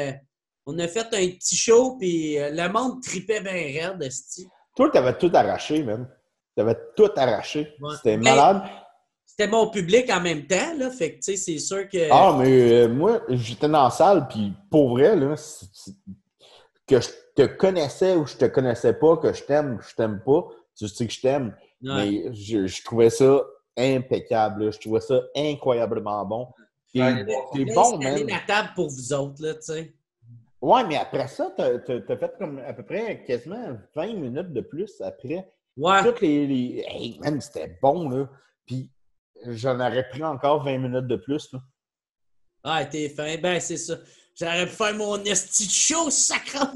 un petit show, puis le monde tripait bien raide, esti. Toi, t'avais tout arraché, même. T'avais tout arraché. Ouais. C'était malade. C'était mon public en même temps, là. Fait que, tu sais, c'est sûr que... Ah, mais moi, j'étais dans la salle, puis pour vrai, là, que je te connaissais ou je te connaissais pas, que je t'aime ou je t'aime pas, tu sais que je t'aime. Ouais. Mais je trouvais ça impeccable, là. Je trouvais ça incroyablement bon. T'es bon, même. la table pour vous autres, là, tu sais. Ouais, mais après ça, t'as fait comme à peu près quasiment 20 minutes de plus après. Ouais. Toutes les... Hey, man, c'était bon, là. Puis j'en aurais pris encore 20 minutes de plus, là. Ah, t'es fin. Ben, c'est ça. J'aurais pu faire mon esti de show, sacrement!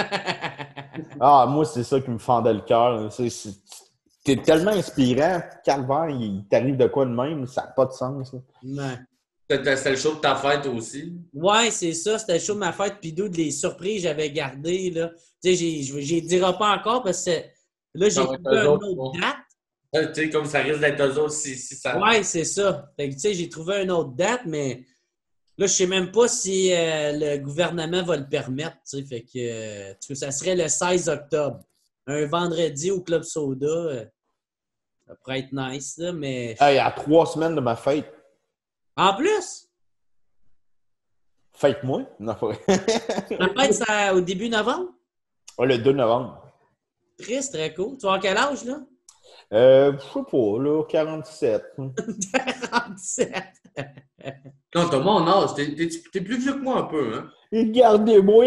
Ah, moi, c'est ça qui me fendait le cœur. T'es tellement inspirant. Calvaire, il t'arrive de quoi de même? Ça n'a pas de sens, là. Ouais. C'était le show de ta fête aussi? Ouais, c'est ça. C'était le show de ma fête. Puis d'où les surprises j'avais gardées, là. Tu sais, je dirai pas encore parce que là, j'ai trouvé une autre date. Tu sais, comme ça risque d'être eux autres si ça... Ouais, c'est ça. Fait que, tu sais, j'ai trouvé une autre date, mais là, je sais même pas si le gouvernement va le permettre, tu sais. Fait que ça serait le 16 octobre. Un vendredi au Club Soda. Ça pourrait être nice, là, mais... Hey, à 3 semaines de ma fête. En plus? Fête-moi? Non, pas vrai. Ta fête, c'est au début novembre? Ouais, le 2 novembre. Triste, très cool. Tu vas à quel âge, là? Je sais pas, là, 47. 47. Non, t'as mon âge. T'es plus vieux que moi un peu, hein? Regardez-moi!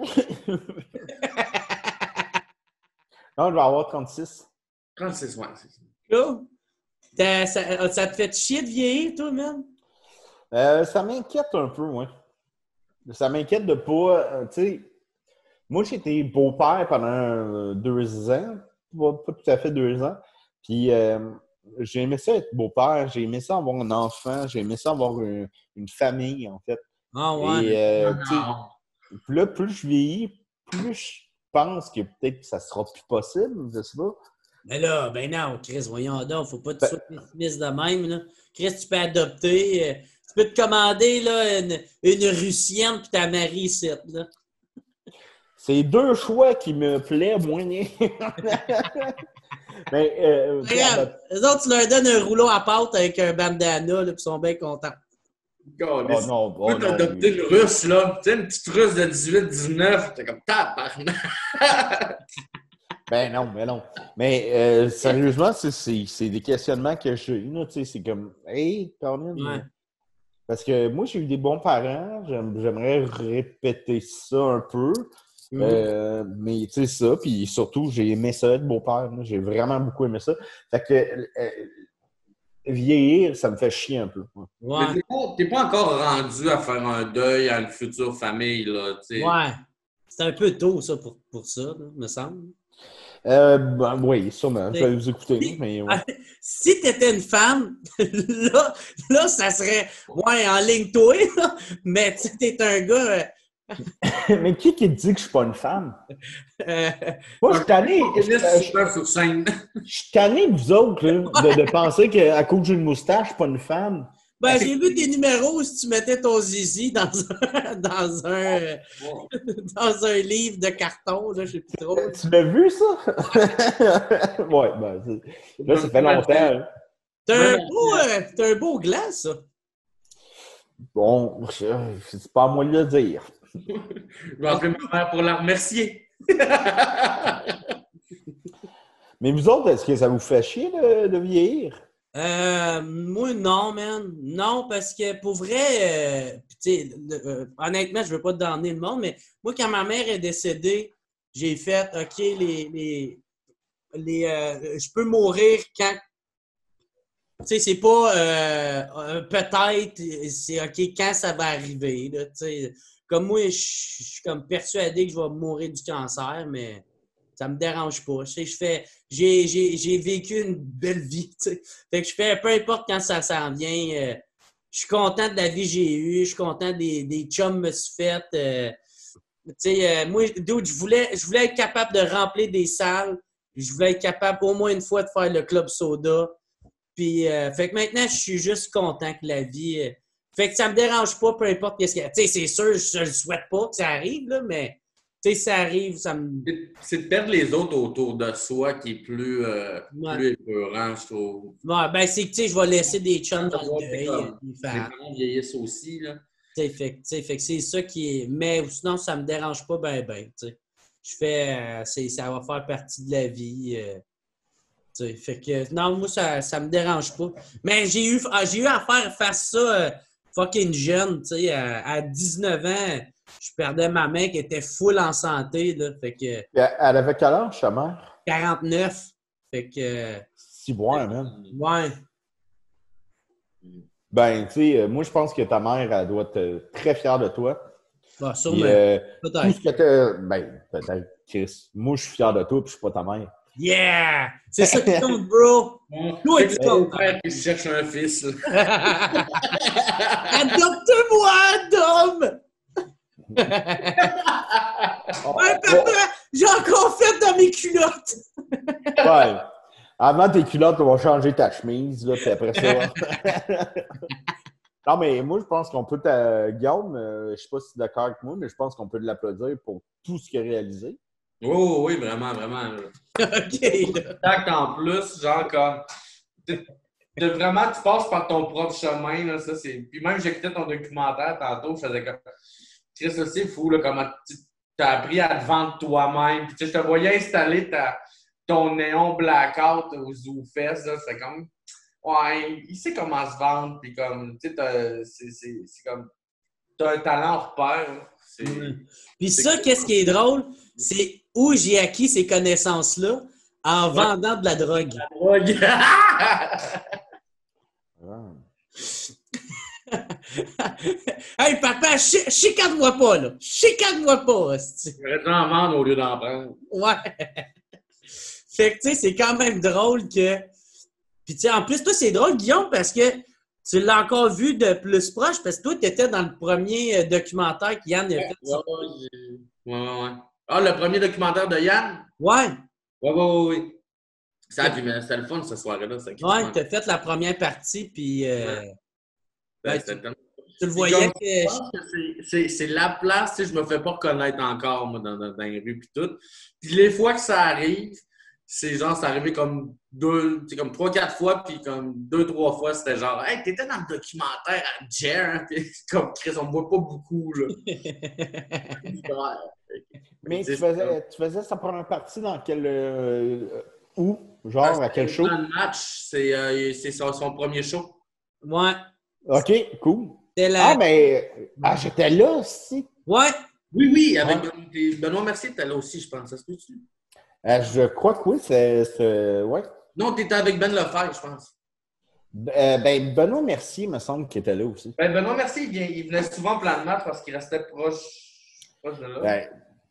Non, je vais avoir 36. 36, ouais, c'est ça. Cool. Ça te fait chier de vieillir, toi, même? Ça m'inquiète un peu, ouais. Ça m'inquiète de pas... tu sais, moi, j'étais beau-père pendant 2 ans. Pas tout à fait 2 ans. Puis, j'ai aimé ça être beau-père. J'ai aimé ça avoir un enfant. J'ai aimé ça avoir une famille, en fait. Ah ouais. Et, puis là, plus je vieillis, plus penses que peut-être que ça sera plus possible? Je sais pas. Mais là, ben non, Chris, voyons donc, faut pas que tu sois pessimiste de même, là. Chris, tu peux adopter, tu peux te commander, là, une Russienne puis ta marie ici, là. C'est deux choix qui me plaisent moyen. Mais, Regarde, eux autres, tu leur donnes un rouleau à pâte avec un bandana, là, puis ils sont bien contents. God, oh non, oh t'as non. adopté une russe, là. Tu sais, une petite russe de 18-19. T'es comme tabarnak. Ben non, mais non. Mais sérieusement, c'est des questionnements que j'ai. Tu sais, c'est comme, hey, Colin. Ouais. Parce que moi, j'ai eu des bons parents. J'aimerais répéter ça un peu. Mais tu sais ça, puis surtout, j'ai aimé ça être beau-père. Moi. J'ai vraiment beaucoup aimé ça. Fait que vieillir, ça me fait chier un peu. Ouais. Mais t'es pas encore rendu à faire un deuil à une future famille, là, tu sais. Ouais. C'est un peu tôt, ça, pour ça, là, me semble. Ben, oui, sûrement. Je vais vous écouter. Mais, ouais. Si t'étais une femme, là, ça serait, ouais, en ligne toi, là, mais tu t'es un gars... Mais qui te dit que je suis pas une femme? Moi, je suis tanné. Sur scène. Je suis tanné de vous autres, là, de penser qu'à cause que j'ai une moustache, je suis pas une femme. Ben, j'ai vu tes numéros si tu mettais ton zizi dans un livre de carton, là, je sais plus trop. Tu l'as vu, ça? Ouais, ben, là, ça fait longtemps. T'as un beau gland, ça. Bon, c'est pas à moi de le dire. Je vais appeler ma mère pour la remercier. Mais vous autres, est-ce que ça vous fait chier de vieillir? Moi, non, man. Non, parce que pour vrai, tu sais, honnêtement, je veux pas te donner le monde, mais moi, quand ma mère est décédée, j'ai fait, OK, je peux mourir quand... Tu sais, c'est pas peut-être, c'est OK, quand ça va arriver, là, tu sais. Comme moi, je suis comme persuadé que je vais mourir du cancer, mais ça me dérange pas. Tu sais, j'ai vécu une belle vie, tu sais. Fait que je fais, peu importe quand ça s'en vient, je suis content de la vie que j'ai eue, je suis content des chums que je me suis fait. Tu sais, moi, dude, je voulais être capable de remplir des salles. Je voulais être capable au moins une fois de faire le club soda. Puis, fait que maintenant, je suis juste content que la vie... fait que ça me dérange pas, peu importe qu'est-ce qu'il y a. Tu sais, c'est sûr, je le souhaite pas que ça arrive, là, mais tu sais, ça arrive, ça me... C'est de perdre les autres autour de soi qui est plus épeurant, je trouve. Ouais, ben c'est que, tu sais, je vais laisser des chums dans le deuil. Les parents vieillissent aussi, là. Fait que c'est ça qui est... Mais sinon, ça me dérange pas ben, tu sais. Je fais... ça va faire partie de la vie. Tu sais, fait que... Non, moi, ça me dérange pas. Mais j'ai eu à faire ça fucking jeune, tu sais. À 19 ans, je perdais ma main qui était full en santé, là. Fait que... Elle avait quel âge, ta mère? 49. Fait que... Si bon, même. Ouais. Ben, tu sais, moi, je pense que ta mère, elle doit être très fière de toi. Bah, Puis, sûrement. tout Peut-être. ce que t'as... Ben, peut-être, Chris. Moi, je suis fier de toi, puis je suis pas ta mère. Yeah! C'est ça qui compte, bro! Toi, tu comptes! Père qui cherche un fils. Adopte-moi, Dom! Ouais, papa, j'ai encore fait dans mes culottes! Ouais. Avant tes culottes, on va changer ta chemise, là, puis après ça... Non, mais moi, je pense qu'on peut... Guillaume, je sais pas si tu es d'accord avec moi, mais je pense qu'on peut l'applaudir pour tout ce qu'il a réalisé. Oh oui, vraiment, vraiment. OK, là. Tact en plus, genre comme... Vraiment, tu passes par ton propre chemin, là, ça c'est... Puis même, j'écoutais ton documentaire tantôt, je faisais comme... Chris, ça c'est fou, là, comment tu as appris à te vendre toi-même. Puis tu sais, je te voyais installer ton néon blackout aux ZooFest, là, c'est comme... Ouais, il sait comment se vendre, puis comme, tu sais, c'est comme... T'as un talent hors pair, là. Puis ça, qu'est-ce qui est drôle? C'est où j'ai acquis ces connaissances-là en vendant de la drogue. La drogue! Hey, papa, chicane-moi pas, là! Chicane-moi pas, hostie. J'aurais dû en vendre au lieu d'en prendre. Ouais. Fait que, tu sais, c'est quand même drôle que... Puis, tu sais, en plus, toi, c'est drôle, Guillaume, parce que tu l'as encore vu de plus proche, parce que toi, tu étais dans le premier documentaire qu'Yann a fait. Ouais. Ah, le premier documentaire de Yann? Ouais, Oui. C'était le fun, cette soirée-là. ouais, t'as fait la première partie, puis ben, C'était tellement- tu le Puis voyais comme, que... je pense que c'est la place, tu sais, je me fais pas reconnaître encore, moi, dans les rues puis tout. Puis les fois que ça arrive, c'est genre, c'est arrivé comme comme 3-4 fois, puis comme 2-3 fois, c'était genre, hey, t'étais dans le documentaire à Jer, hein? Puis comme Chris, on me voit pas beaucoup, là. Mais C'est tu faisais sa première partie dans quel. Où? Genre, à quel show? Le match, c'est son premier show. Ouais, OK, cool. c'était Ah, la... mais. Ah, j'étais là aussi. Ouais, Oui, avec Benoît Mercier, t'es là aussi, je pense. Ça se peut-tu? Je crois que oui, ouais. Non, t'étais avec Ben Lefebvre, je pense. Ben, Benoît Mercier, me semble qu'il était là aussi. Ben, Benoît Mercier, il venait souvent au plan de match parce qu'il restait proche de là. Ben,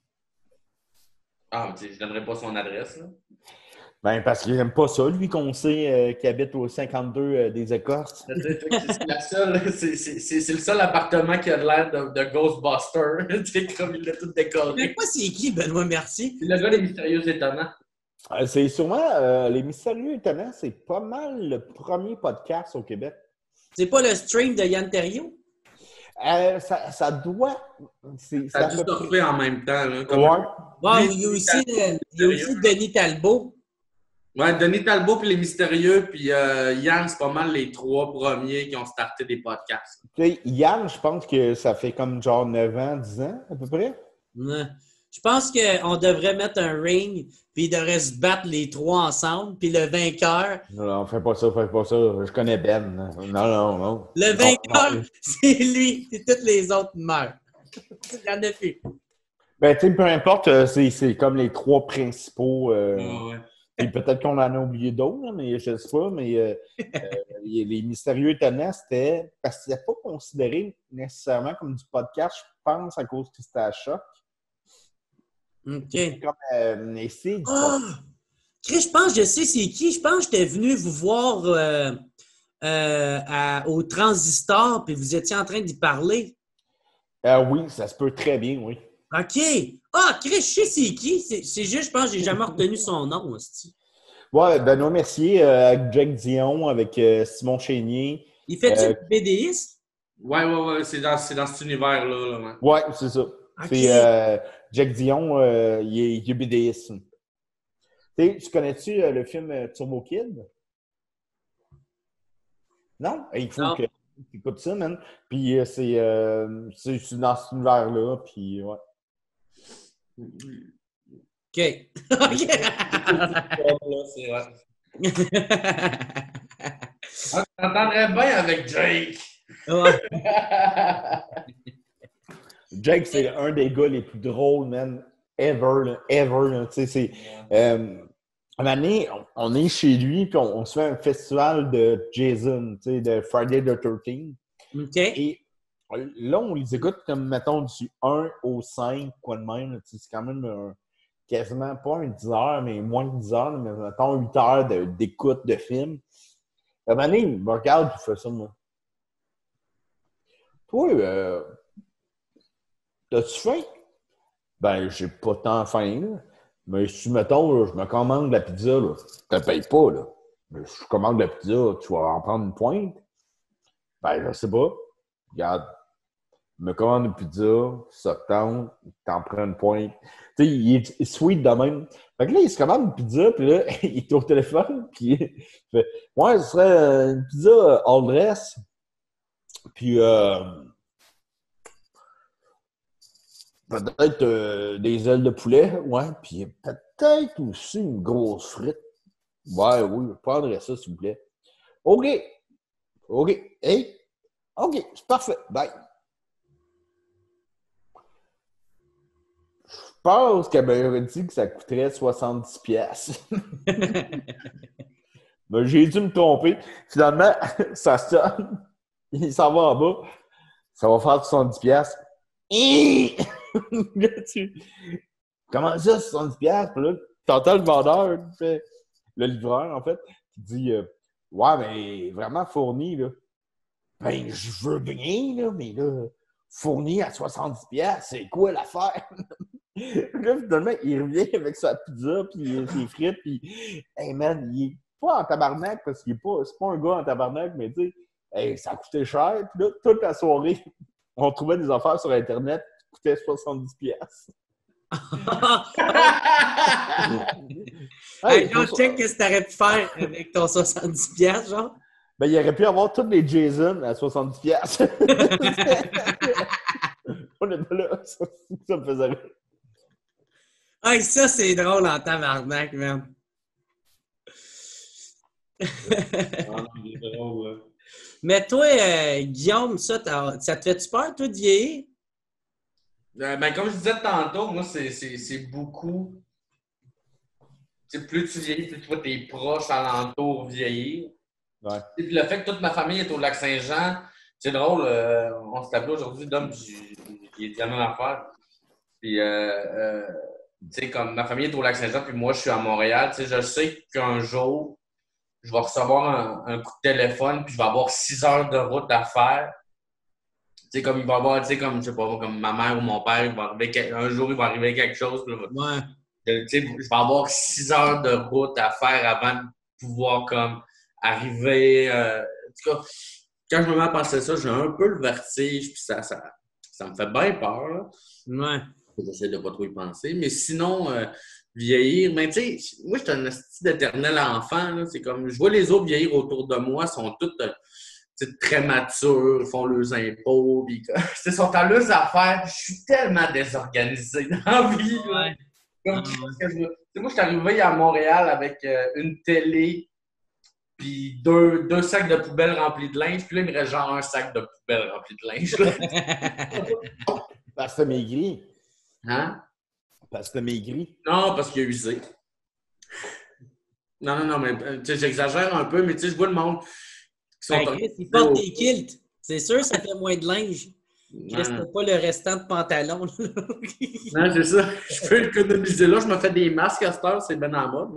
Ah, tu sais, je donnerai pas son adresse, là. parce qu'il n'aime pas ça, lui, qu'on sait qu'il habite au 52 des Écorces. C'est la seule, c'est le seul appartement qui a l'air de Ghostbuster. Tu sais, comme il l'a tout je sais décoré. pas c'est qui, Benoît Mercier. C'est le gars des Mystérieux Étonnants. C'est sûrement Les Mystérieux Étonnants, c'est pas mal le premier podcast au Québec. C'est pas le stream de Yann Terriot? Ça doit. Ça a dû surfer en même temps. Là, comme Ouais. Wow, Lui, il y a aussi Denis Talbot. Ouais, Denis Talbot puis les Mystérieux, puis Yann, c'est pas mal les 3 premiers qui ont starté des podcasts. Tu sais, Yann, je pense que ça fait comme genre 9 ans, 10 ans, à peu près. Ouais. Je pense qu'on devrait mettre un ring, puis ils devraient se battre les 3 ensemble, puis le vainqueur... Non, fais pas ça. Je connais Ben. Non. Le vainqueur, Non. c'est lui, et toutes les autres meurent. Il y en a plus. Ben, tu sais, peu importe, c'est comme les 3 principaux. Ouais. Et peut-être qu'on en a oublié d'autres, là, mais je ne sais pas. Mais les Mystérieux Étonnants, c'était. Parce que c'était pas considéré nécessairement comme du podcast, je pense, à cause que c'était à choc. OK. Comme essayer du Ah! Chris, je pense que je sais c'est qui. Je pense que j'étais venu vous voir au Transistor, puis vous étiez en train d'y parler. Oui, ça se peut très bien, oui. OK. Ah, Chris, je sais c'est qui. C'est juste, je pense que j'ai jamais retenu son nom. Hostie. Ouais, Benoît Mercier, avec Jack Dion, avec Simon Chénier. Il fait-tu le BDiste? Ouais, c'est dans cet univers-là. Là, Ouais, c'est ça. OK. C'est Jack Dion, il est BDiste. Tu connais-tu le film Turbo Kid? Non? Il faut Non. que tu écoutes ça, man. Puis c'est dans cet univers-là, puis ouais. OK. OK. c'est vrai. Ah, tu t'entendrais bien avec Jake. Ouais. Jake, c'est un des gars les plus drôles, man, ever. Là. Tu sais, c'est... une année, on est chez lui, puis on se fait un festival de Jason, tu sais, de Friday the 13th. OK. Et là, on les écoute comme, mettons, du 1 au 5, quoi de même. C'est quand même quasiment pas un 10 heures, mais moins de 10 heures, mais mettons 8 heures d'écoute de film. À un moment donné, il me regarde et il fait ça, moi. Toi, t'as-tu faim? Ben, j'ai pas tant faim, là. Mais si, mettons, là, je me commande de la pizza, là, je te paye pas, là. Mais si je commande de la pizza, tu vas en prendre une pointe? Ben, je sais pas. Regarde, je me commande une pizza, ça te tente, t'en prends une pointe. Tu sais, il est sweet de même. Fait que là, il se commande une pizza, puis là, il est au téléphone, puis il fait « Ouais, ce serait une pizza all dress. » Puis, peut-être des ailes de poulet, ouais, puis peut-être aussi une grosse frite. Ouais, oui, je prendrais ça, s'il vous plaît. OK. Hey, OK, c'est parfait. Bye. Je pense qu'elle m'aurait dit que ça coûterait 70$. Mais j'ai dû me tromper. Finalement, ça sonne. Il s'en va en bas. Ça va faire 70$. Là, comment ça, 70$? Puis là, t'entends le vendeur, le livreur, en fait, qui dit ouais, mais vraiment fourni, là. Ben, je veux bien, là, mais là, fourni à 70$, c'est quoi l'affaire? Là, finalement, il revient avec sa pizza, puis ses frites, puis hey man, il est pas en tabarnak parce qu'il est pas, c'est pas un gars en tabarnak, mais tu sais, hey, ça a coûté cher. Puis là, toute la soirée, on trouvait des affaires sur Internet qui coûtaient 70$. Hey, genre, check qu'est-ce que t'aurais pu faire avec ton 70$, genre. Ben, il aurait pu avoir tous les Jason à 70$. On est pas là. Ça me faisait rire. Hey, ça, c'est drôle en tabarnak, man. Mais toi, Guillaume, ça te fait-tu peur, toi, de vieillir? Ben, comme je disais tantôt, moi, c'est beaucoup. T'sais, plus tu vieillis, plus tu vois tes proches alentours vieillir. Ouais. Et puis le fait que toute ma famille est au Lac-Saint-Jean, c'est drôle, on s'est appelé aujourd'hui, Dom, il est tellement affaire. Puis, tu sais, comme ma famille est au Lac-Saint-Jean, puis moi, je suis à Montréal, tu sais, je sais qu'un jour, je vais recevoir un coup de téléphone, puis je vais avoir 6 heures de route à faire. Tu sais, comme il va y avoir, tu sais, comme, je sais pas, comme ma mère ou mon père, un jour, il va arriver quelque chose, puis Ouais. tu sais, je vais avoir 6 heures de route à faire avant de pouvoir, comme, arriver. En tout cas, quand je me mets à penser ça, j'ai un peu le vertige, puis ça me fait bien peur, là. Ouais. J'essaie de pas trop y penser. Mais sinon, vieillir, mais tu sais, moi, je suis un esti d'éternel enfant, là. C'est comme, je vois les autres vieillir autour de moi, sont tous très matures, ils font leurs impôts, puis ils sont à leurs affaires. Je suis tellement désorganisé dans la vie, là. Ouais. Comme, moi, je suis arrivé à Montréal avec une télé, puis deux sacs de poubelle remplis de linge, puis là, il me reste genre un sac de poubelle rempli de linge, là. Parce que t'as maigri. Hein? Parce que t'as maigri. Non, parce qu'il a usé. Non, mais tu sais, j'exagère un peu, mais tu sais, je vois le monde qui sont... Hey, Chris, il porte des kilts. C'est sûr, ça fait moins de linge. Chris, t'as pas le restant de pantalon. Non, c'est ça. Je peux économiser là. Je me fais des masques à cette heure, c'est bien en mode.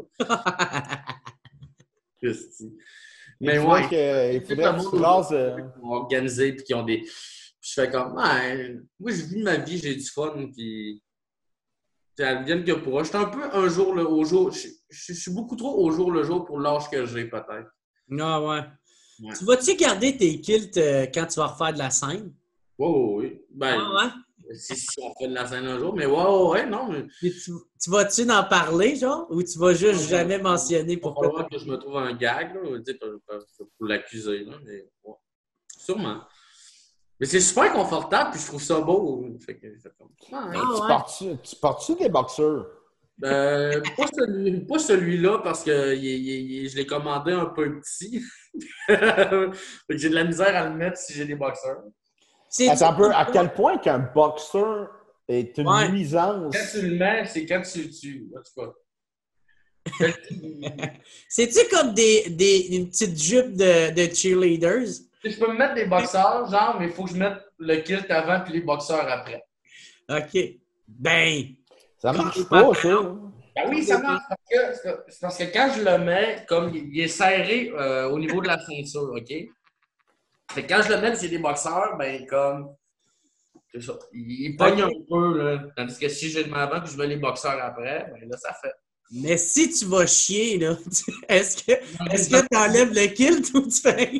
Mais ouais. Il faudrait que tu classes... organisés puis qui ont des... Puis je fais comme, ouais, moi, je vis ma vie, j'ai du fun, puis... Elle vienne que pour moi. Je suis un peu un jour au jour. Je suis beaucoup trop au jour le jour pour l'âge que j'ai, peut-être. Ah ouais. Tu vas-tu garder tes kilts quand tu vas refaire de la scène? Oui. Ben, si on fait de la scène un jour, mais ouais, non. Mais... Tu vas-tu en parler, genre? Ou tu vas juste jamais mentionner pourquoi? Il va falloir que je me trouve un gag, là, pour l'accuser, là, mais ouais. Sûrement. Mais c'est super confortable, puis je trouve ça beau. Fait que, Tu portes-tu des boxeurs? pas celui-là, parce que je l'ai commandé un peu petit. J'ai de la misère à le mettre si j'ai des boxeurs. Attends un peu, à quel point qu'un boxeur est une nuisance? Quand tu le mets, c'est quand tu en tout cas. C'est-tu comme une petite jupe de cheerleaders? Je peux me mettre des boxeurs, genre, mais il faut que je mette le kilt avant puis les boxeurs après. OK. Ben... Ça marche pas, ça. Ben oui, ça marche. Parce que quand je le mets, comme il est serré au niveau de la ceinture, OK? Fait que quand je le mets, c'est des boxeurs, ben comme... C'est ça. Il pogne un peu, là. Tandis que si je le mets avant que je mets les boxeurs après, ben là, ça fait... Mais si tu vas chier, là, est-ce que tu enlèves le kilt ou tu fais...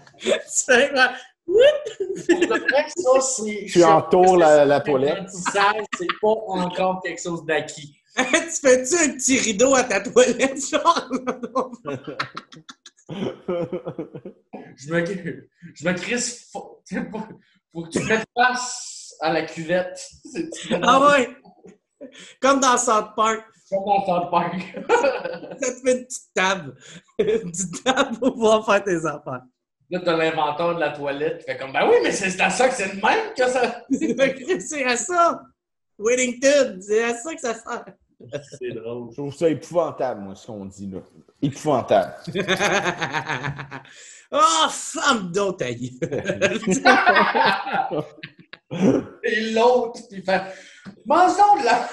Tu entoures la toilette. C'est pas encore quelque chose d'acquis. Tu fais-tu un petit rideau à ta toilette, genre? Je me crisse pour que tu mettes face à la cuvette. Ah ouais! Comme dans South Park. Comme dans South Park. Ça te fait une petite table. Une petite table pour pouvoir faire tes affaires. Là, t'as l'inventeur de la toilette qui fait comme, ben oui, mais c'est à ça que c'est le même que ça. C'est à ça. Whittington, c'est à ça que ça sert. C'est drôle. Je trouve ça épouvantable, moi, ce qu'on dit là. Épouvantable. Oh, femme d'autre, aïe. Et l'autre, il fait, mangeons de la...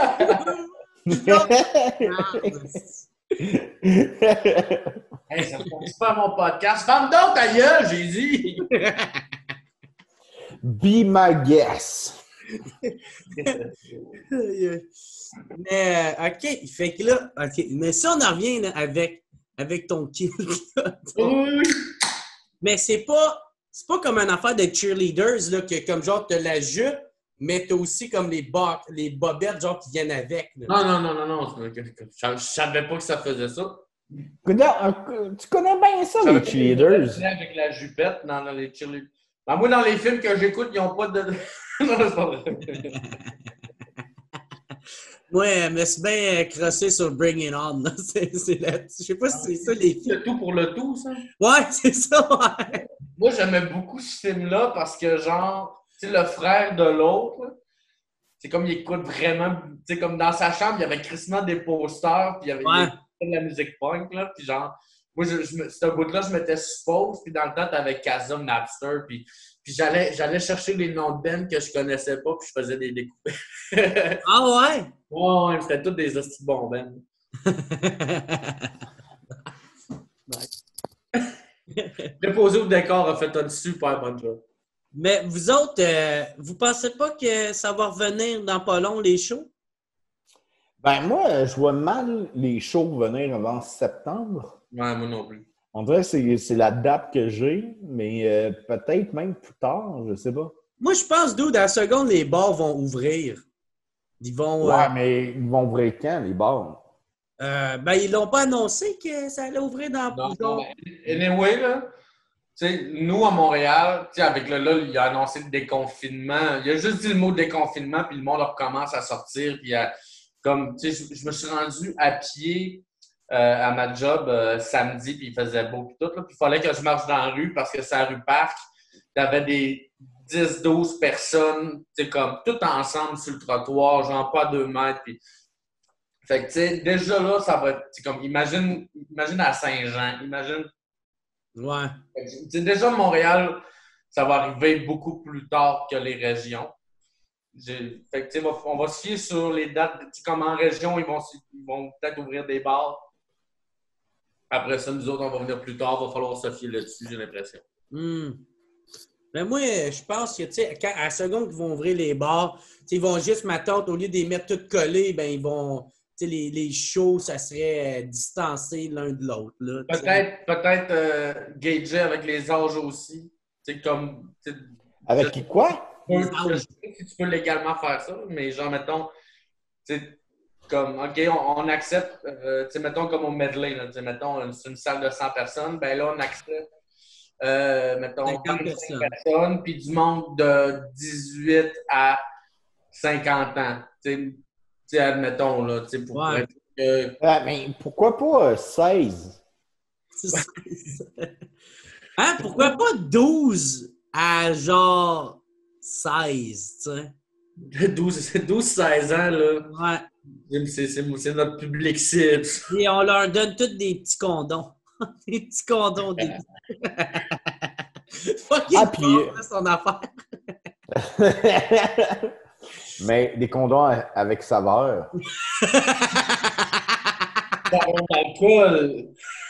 Hey, ça me pense pas à mon podcast. Femme d'autre, ta gueule, j'ai dit. Be my guest. Mais, OK, fait que là, OK, mais si on en revient là, avec ton kill, là, Oui. mais c'est pas comme une affaire de cheerleaders, là, que comme genre, t'as la jupe, mais t'as aussi comme les bobettes, genre, qui viennent avec. Là. Non. Je savais pas que ça faisait ça. Tu connais bien ça, les cheerleaders. Avec la jupette dans les cheerleaders. Ben, moi, dans les films que j'écoute, ils n'ont pas de. Non, c'est pas vrai. Moi, je me suis bien crossé sur Bring It On. Là. Je sais pas si c'est ça, les films. Le tout pour le tout, ça? Ouais, c'est ça, ouais. Moi, j'aimais beaucoup ce film-là parce que, genre, tu sais, le frère de l'autre, là, c'est comme il écoute vraiment. Tu sais, comme dans sa chambre, il y avait crissement des posters, puis il y avait de la musique punk, là, puis genre. Moi, ce bout-là, je m'étais suppose, puis dans le temps, t'avais Kazam, Napster, puis j'allais chercher les noms de bands que je connaissais pas, puis je faisais des découvertes. Ah ouais? Ouais, c'était tous des hosties bons bands. Préposé au décor a fait un super bon job. Mais vous autres, vous pensez pas que ça va revenir dans pas long, les shows? Ben moi, je vois mal les shows venir avant septembre. Ouais, moi non plus. On dirait que c'est la date que j'ai, mais peut-être même plus tard, je sais pas. Moi, je pense, dans la seconde, les bars vont ouvrir. Ils vont... Ouais, mais ils vont ouvrir quand, les bars? Ben, ils l'ont pas annoncé que ça allait ouvrir dans... Non, anyway, là, tu sais, nous, à Montréal, tu sais, avec le LOL, il a annoncé le déconfinement. Il a juste dit le mot déconfinement, puis le monde recommence à sortir, puis comme, tu sais, je me suis rendu à pied à ma job samedi, puis il faisait beau, puis tout, là, puis il fallait que je marche dans la rue, parce que c'est la rue Parc. T'avais des 10-12 personnes, tu sais, comme, tout ensemble sur le trottoir, genre pas à 2 mètres, puis... Fait que, tu sais, déjà là, ça va être, c'est comme, imagine à Saint-Jean, imagine... Ouais. T'sais, déjà, Montréal, ça va arriver beaucoup plus tard que les régions. Fait que, on va se fier sur les dates. Comme en région, ils vont peut-être ouvrir des bars. Après ça, nous autres, on va venir plus tard. Il va falloir se fier là-dessus, j'ai l'impression. Mais moi, je pense que, tu sais, à la seconde qu'ils vont ouvrir les bars, ils vont juste m'attendre, au lieu de les mettre toutes collées, ben ils vont... Tu sais, les shows, ça serait distancé l'un de l'autre. Là, peut-être gager avec les âges aussi. Tu sais, comme... Avec quoi? Je sais pas si tu peux légalement faire ça, mais genre, mettons, tu sais, comme, OK, on accepte, tu sais, mettons comme au medley, là, mettons, c'est une salle de 100 personnes, ben là, on accepte, mettons, 25 personnes, puis du monde de 18 à 50 ans. Tu sais, admettons, là, tu sais, pour être mais pourquoi pas 16? 16. Hein? Pourquoi pas 12 à genre 16, tu sais? 12-16 ans, là. Ouais. C'est notre public cible. Et on leur donne tous des petits condoms. Des petits condoms. Des... puis... son affaire. Mais des condoms avec saveur. D'alcool.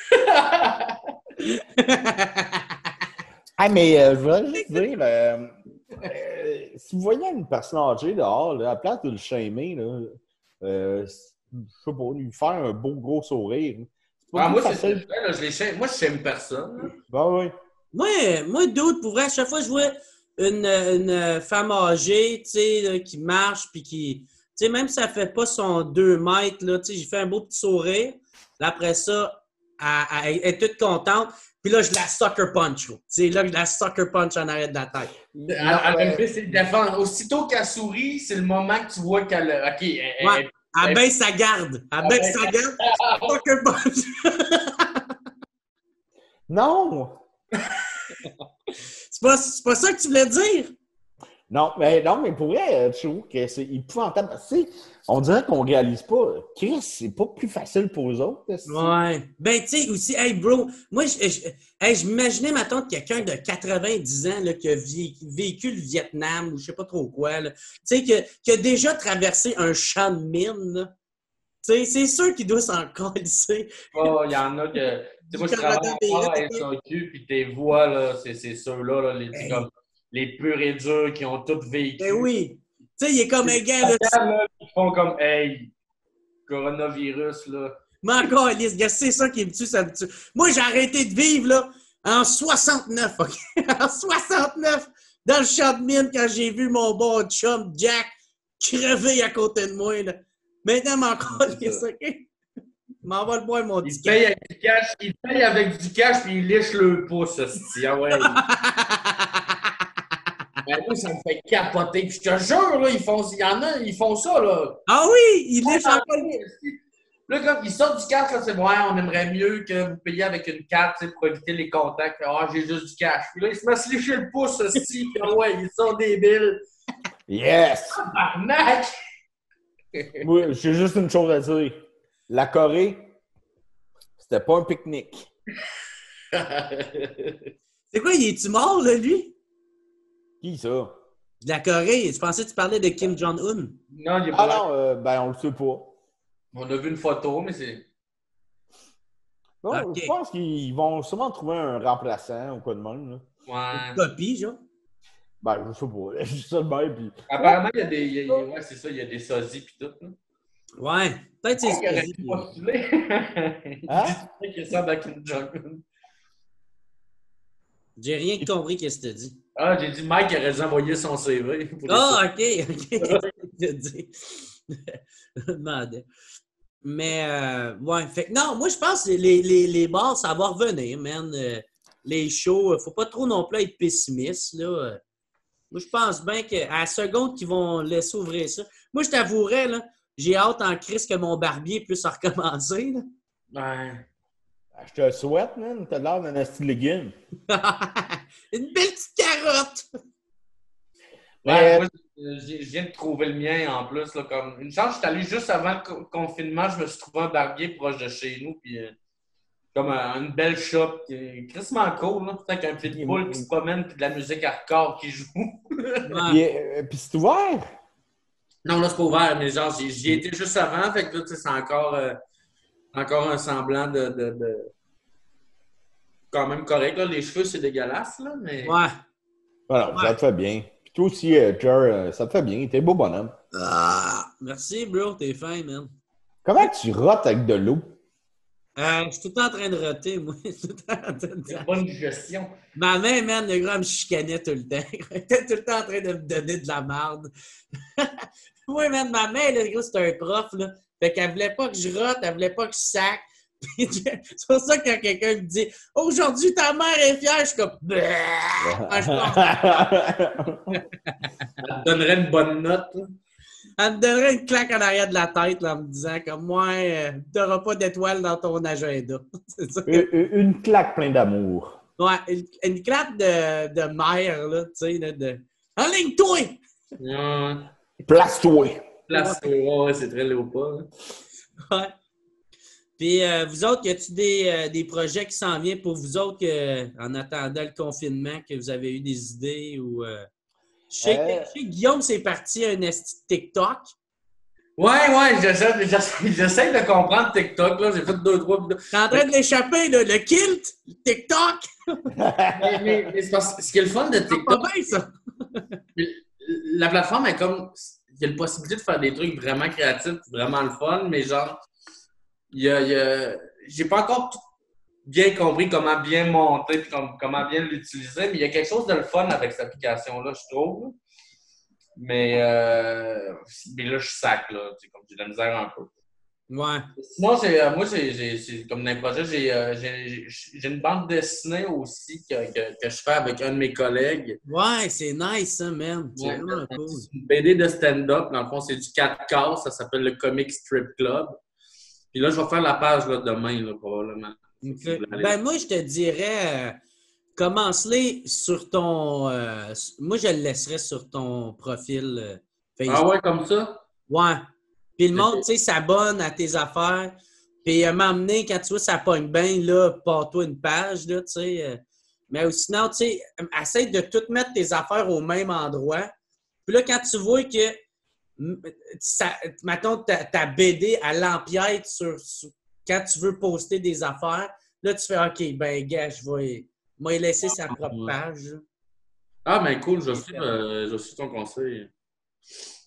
Mais je voudrais juste dire, si vous voyez une personne âgée dehors, là, à la place de le shamer, je sais pas, lui faire un beau gros sourire. Moi, c'est ça, moi, je shame personne. Ben oui. Moi, d'autres, pour vrai, à chaque fois que je vois une femme âgée, tu sais, qui marche, puis qui, tu sais, même si elle fait pas son 2 mètres, là, tu sais, j'ai fait un beau petit sourire. Là, après ça, elle est toute contente. Puis là, je la sucker punch. Tu sais, là, je la sucker punch en arrière de la tête. Elle fait ses défenses. Aussitôt qu'elle sourit, c'est le moment que tu vois qu'elle... OK, elle baisse sa garde. Elle baisse sa garde. Sucker punch. Non! C'est pas ça que tu voulais dire? Non, mais pour vrai, je trouve que c'est épouvantable. On dirait qu'on réalise pas. Chris, c'est pas plus facile pour eux autres. Ouais. Ben, tu sais, aussi, hey, bro, moi, je m'imaginais, maintenant quelqu'un de 90 ans là, qui a vécu le Vietnam ou je sais pas trop quoi, tu sais, qui a déjà traversé un champ de mine, tu sais, c'est sûr qu'il doit s'en coller. Oh, il y en a que... Tu sais, moi, je travaille encore à SAQ, puis tes voix, là, c'est ceux-là, là, comme les purs et durs qui ont toutes vécu. Ben oui. Tu Tu sais, il est comme un gars, là. Là, ils font comme, hey, coronavirus, là. Mais encore, Alice, gars, c'est ça qui me tue, ça me tue. Moi, j'ai arrêté de vivre, là, en 69, OK? En 69, dans le champ de mine, quand j'ai vu mon bon chum, Jack, crever à côté de moi, là. Maintenant, mais encore, Alice, OK? M'envoie le boire, mon Il ticket. paye avec du cash, puis il liche le pouce, hostie. Ah ouais. Ben, moi, ça me fait capoter. Puis je te jure, là, il y en a, ils font ça, là. Ah oui, il lèche encore le... Là, comme ils sortent du cash, là, c'est ouais, on aimerait mieux que vous payiez avec une carte, tu sais, pour éviter les contacts. Ah, j'ai juste du cash. Puis là, ils se mettent à se lécher le pouce, hostie. Puis ouais, ils sont débiles. Yes! Arnaque! Moi, j'ai juste une chose à dire. La Corée, c'était pas un pique-nique. C'est quoi, il est-tu mort, là, lui? Qui ça? De la Corée. Je pensais que tu parlais de Kim Jong-un. Non, il est Ah pas. non, ben on le sait pas. On a vu une photo, mais c'est. Bon, Ok. je pense qu'ils vont sûrement trouver un remplaçant ou quoi de même. Là. Ouais. Copie, genre. Ben, je sais pas. Je dis ça de même, puis... Apparemment, il y a des. Ouais, c'est ça, il y a des sosies pis tout. Là. Ouais. Peut-être c'est Il aurait ce pu que postuler. Hein? Il dit qu'il ressemble à Kim Jong-un. j'ai rien compris qu'est-ce que tu dit. Ah, j'ai dit Mike aurait dû envoyer son CV. Pour les Ah, OK. Je dis. Je demandais. Mais, ouais. Fait que non, moi, je pense que les bars, ça va revenir, man. Les shows, faut pas trop non plus être pessimiste, là. Moi, je pense bien qu'à la seconde qu'ils vont laisser ouvrir ça. Moi, je t'avouerais, là, j'ai hâte en crise que mon barbier puisse recommencer, là. Ouais. Ben, je te le souhaite, man. T'as l'air d'un asti de légume. Une belle petite carotte! Ouais, moi, je viens de trouver le mien en plus. Là, comme... Une chance, je suis allé juste avant le confinement, je me suis trouvé un barbier proche de chez nous. Puis, comme une belle shop. Crissement cool, là. Peut-être qu'un pitbull qui se promène puis de la musique hardcore qui joue. Ouais. Puis c'est ouvert? Non, là, c'est pas ouvert, mais genre, j'y étais juste avant. Fait que là, tu sais, c'est encore un semblant de quand même correct. Là. Les cheveux, c'est dégueulasse, là, mais. Ouais. Alors, ça te fait bien. Puis toi aussi, Jer, ça te fait bien. T'es un beau bonhomme. Ah, merci, bro. T'es fin, man. Comment tu rotes avec de l'eau? Je suis tout le temps en train de roter, moi. Je suis tout le temps en train de... C'est une bonne gestion. Ma main, man, le gars, elle me chicanait tout le temps. Elle était tout le temps en train de me donner de la merde. Moi, man, ma main, le gars, c'était un prof, là. Fait qu'elle voulait pas que je rote, elle voulait pas que je sac. C'est pour ça que quand quelqu'un me dit « Aujourd'hui, ta mère est fière », je suis comme « Elle te donnerait une bonne note. Là. Elle me donnerait une claque en arrière de la tête là, en me disant comme « Moi, tu n'auras pas d'étoile dans ton agenda. » C'est ça. Une claque pleine d'amour. Ouais, une claque de mère, là, tu sais, de « Enligne-toi! » Ouais. Place-toi. Place, ouais, c'est très léopard. Ouais. Puis, vous autres, y a-t-il des projets qui s'en viennent pour vous autres en attendant le confinement, que vous avez eu des idées ou... Je sais que Guillaume, c'est parti à un esti de TikTok. Ouais, j'essaie de comprendre TikTok. Là. J'ai fait 2-3 vidéos. T'es en train de l'échapper, là, le kilt, le TikTok. Mais c'est parce que ce qui est le fun de Pas TikTok, bien, ça. la plateforme est comme... Il y a la possibilité de faire des trucs vraiment créatifs, vraiment le fun, mais genre... J'ai pas encore bien compris comment bien monter et comment bien l'utiliser, mais il y a quelque chose de le fun avec cette application-là, je trouve. Mais là, je suis sac, là. Comme j'ai de la misère un peu. Ouais. Sinon, moi, c'est comme dans les projets, j'ai une bande dessinée aussi que je fais avec un de mes collègues. Ouais, c'est nice, ça, man. C'est Ouais, vraiment cool. c'est une BD de stand-up. Dans le fond, c'est du 4 cases. Ça s'appelle le Comic Strip Club. Puis là, je vais faire la page là, demain, là, probablement. Okay. Ben, moi, je te dirais, commence-les sur ton... moi, je le laisserais sur ton profil Facebook. Ah ouais, comme ça? Ouais. Puis le monde, tu sais, s'abonne à tes affaires. Puis m'emmener, quand tu vois ça pogne bien, là, pars-toi une page, là, tu sais. Mais sinon, tu sais, essaie de tout mettre tes affaires au même endroit. Puis là, quand tu vois que mettons, ta BD, elle l'empiète sur quand tu veux poster des affaires, là, tu fais « OK, ben, gars, je vais laisser sa propre page. » Ah, mais cool, je suis ton conseil.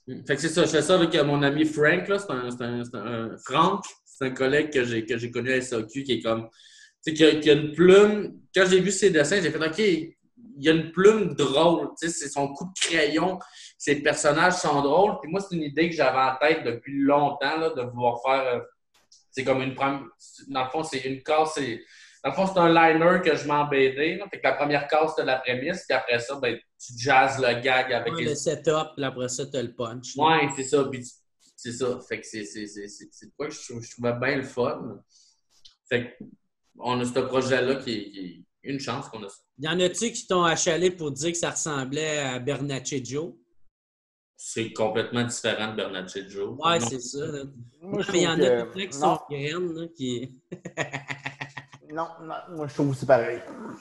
Fait que c'est ça, je fais ça avec mon ami Frank, là. Frank, c'est un collègue que j'ai connu à SAQ qui est comme. Tu sais, qui a une plume. Quand j'ai vu ses dessins, j'ai fait OK, il y a une plume drôle. Tu sais, c'est son coup de crayon. Ses personnages sont drôles. Puis moi, c'est une idée que j'avais en tête depuis longtemps, là, de vouloir faire. C'est comme une première. Dans le fond, c'est une case. Dans le fond, c'est un liner que je mets en BD. Là. Fait que la première case, c'est la prémisse. Puis après ça, ben, tu jazzes le gag avec Le setup, puis après ça, tu as le punch. Là. Ouais, c'est ça. Puis c'est ça. Fait que c'est quoi que je trouvais bien le fun. Fait que on a ce projet-là qui est une chance qu'on a ça. Y en a-tu qui t'ont achalé pour dire que ça ressemblait à Bernatchez Joe? C'est complètement différent de Bernatchez Joe. Ouais, Non. c'est ça. Là. Moi, je Mais il y en trouve a que- plein qui non. sont graines, là, qui... Non, moi, je trouve que c'est pareil.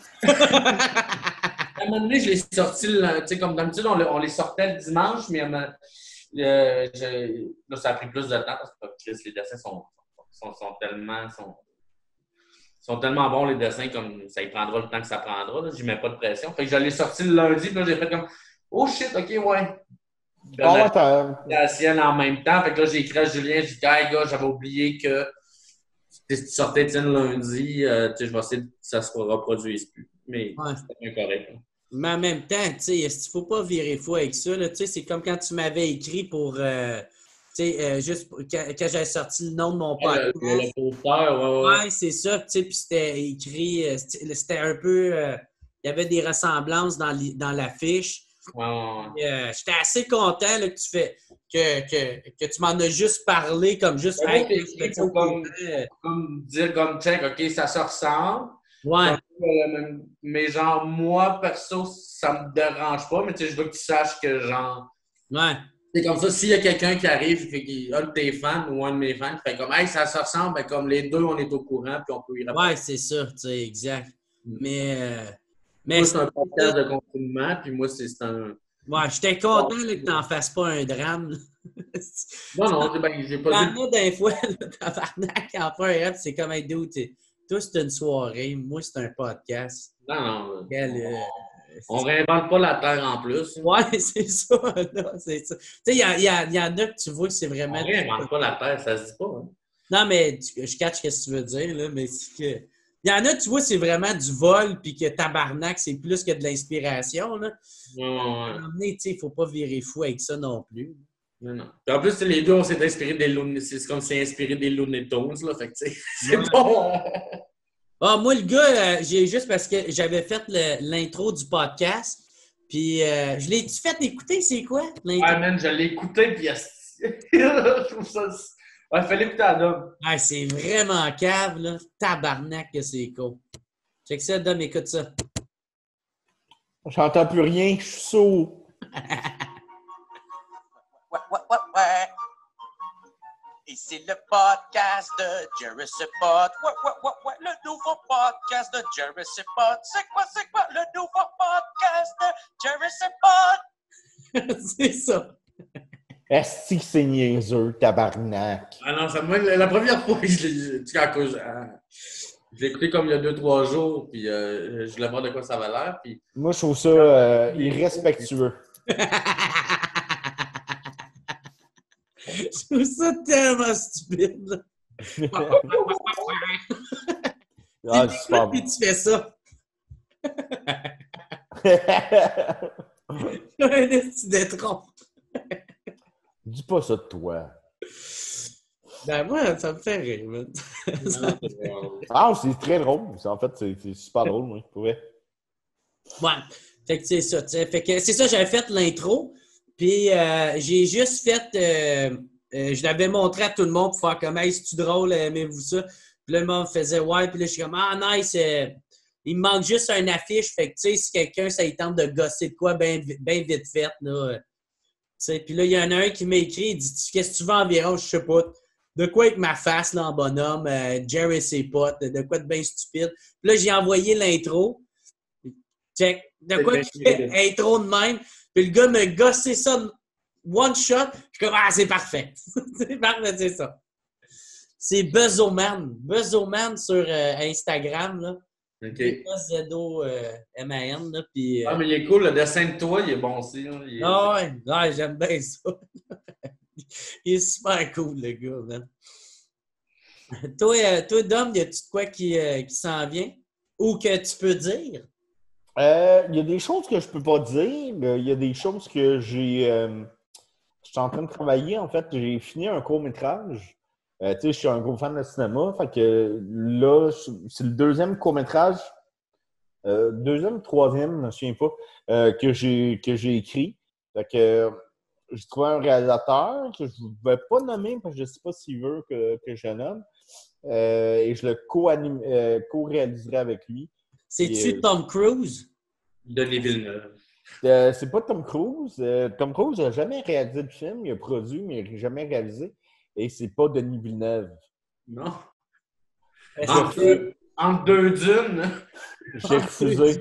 À un moment donné, je l'ai sorti, tu sais, comme d'habitude, on les sortait le dimanche, mais là, ça a pris plus de temps parce que les dessins sont tellement bons, les dessins, comme ça y prendra le temps que ça prendra. Je n'y mets pas de pression. Fait que je l'ai sorti le lundi, puis là, j'ai fait comme oh shit, OK, ouais. Ah ouais, La sienne en même temps. Fait que là, j'ai écrit à Julien, j'ai dit, hey, gars, j'avais oublié que si tu sortais le lundi, je vais essayer que ça se reproduise plus. Mais Ouais. c'est bien correct. Là. Mais en même temps, tu sais, il ne faut pas virer fou avec ça. Là. Tu sais, c'est comme quand tu m'avais écrit pour, juste quand j'avais sorti le nom de mon podcast. Le poster, ouais. Ouais, c'est ça. Tu sais, puis c'était écrit, c'était un peu, il y avait des ressemblances dans l'affiche. Ouais. J'étais assez content là, que tu m'en as juste parlé comme juste. Ouais, Hey, c'est écrit pour comme dire comme check, OK, ça se ressemble. Ouais. Mais genre, moi, perso, ça me dérange pas, mais tu sais, je veux que tu saches que genre. Ouais. C'est comme ça, s'il y a quelqu'un qui arrive, un de tes fans ou un de mes fans, qui fait comme hey, ça se ressemble, ben, comme les deux, on est au courant, puis on peut y répondre. Ouais, c'est ça, tu sais, exact. Mais moi, c'est un podcast de confinement, puis moi, c'est un. Ouais, j'étais content là, que tu n'en fasses pas un drame. Non, j'ai pas dit. Moi, des fois, tabarnak, en fait un rap, c'est comme un dude. Toi, c'est une soirée. Moi, c'est un podcast. Non. On réinvente pas la Terre en plus. Ouais, c'est ça. C'est ça. Tu sais, il y en a que tu vois que c'est vraiment. On réinvente pas la Terre, ça se dit pas. Hein? Non, mais je catch ce que tu veux dire, là, mais c'est que. Il y en a, tu vois, c'est vraiment du vol, puis que tabarnak, c'est plus que de l'inspiration. Là. Ouais. Il ne faut pas virer fou avec ça non plus. Non. Puis en plus, les deux, on s'est inspiré des Looney. C'est comme si c'est inspiré des Looney Tunes, là. Fait que, tu sais, c'est bon. Ah, moi, le gars, j'ai juste parce que j'avais fait l'intro du podcast. Puis, je l'ai-tu fait écouter, c'est quoi? L'intro? Ouais, man, je l'ai écouté, puis je trouve ça. Ouais, il fallait écouter à Dom. Ah, c'est vraiment cave, là. Tabarnak que c'est cool. Check ça, Dom, écoute ça. J'entends plus rien, je suis sourd. Ouais. Et c'est le podcast de Jerry Pot. Ouais. Le nouveau podcast de Jerry Pot. C'est quoi le nouveau podcast de Jerry Pot? C'est ça. Est-ce que c'est niaiseux, tabarnak? Ah non, la première fois, je l'ai écouté comme il y a 2-3 jours, puis je voulais voir de quoi ça avait l'air. Puis... Moi, je trouve ça irrespectueux. Je trouve ça tellement stupide. Ah, c'est super Puis tu fais ça. Un petit détron. Dis pas ça de toi. Ben moi, ça me fait rire. Ah, c'est très drôle. En fait, c'est super drôle, moi, pour vrai. Ouais. Fait que c'est ça. Fait que c'est ça, j'avais fait l'intro. Puis j'ai juste fait... je l'avais montré à tout le monde pour faire comme « Hey, c'est-tu drôle? Aimez-vous ça? » Puis là, le monde faisait « Ouais. » Puis là, je suis comme « Ah, nice! Il me manque juste un affiche. Fait que, tu sais, si quelqu'un, ça lui tente de gosser de quoi, ben vite fait, là. Puis là, il y en a un qui m'a écrit, il dit « Qu'est-ce que tu veux environ? » Je sais pas. De quoi avec ma face, là, en bonhomme? Jerry ses potes. De quoi de bien stupide. Puis là, j'ai envoyé l'intro. Check. De quoi qui fait intro de même. Puis le gars m'a gossé ça one shot. Je suis comme, ah, c'est parfait. C'est parfait, c'est ça. C'est Buzzoman. Buzzoman sur Instagram, là. OK. D-O-Z-O-M-A-N, là, puis... Ah, mais il est cool. Le dessin de toi, il est bon aussi. Hein. Ah ouais, j'aime bien ça. Il est super cool, le gars, man. Toi, Dom, y a-tu de quoi qui s'en vient? Ou que tu peux dire? Il y a des choses que je peux pas dire. Il y a des choses que je suis en train de travailler. En fait, j'ai fini un court-métrage. Tu sais, je suis un gros fan de cinéma. Fait que là, c'est le deuxième court-métrage. Deuxième, troisième, je ne me souviens pas, que j'ai écrit. Fait que j'ai trouvé un réalisateur que je ne vais pas nommer parce que je ne sais pas s'il veut que je le nomme. Et je le co-réaliserai avec lui. C'est-tu Tom Cruise? Denis Villeneuve. C'est pas Tom Cruise. Tom Cruise n'a jamais réalisé de film. Il a produit, mais il n'a jamais réalisé. Et c'est pas Denis Villeneuve. Non. Est-ce Entre deux dunes. J'ai refusé.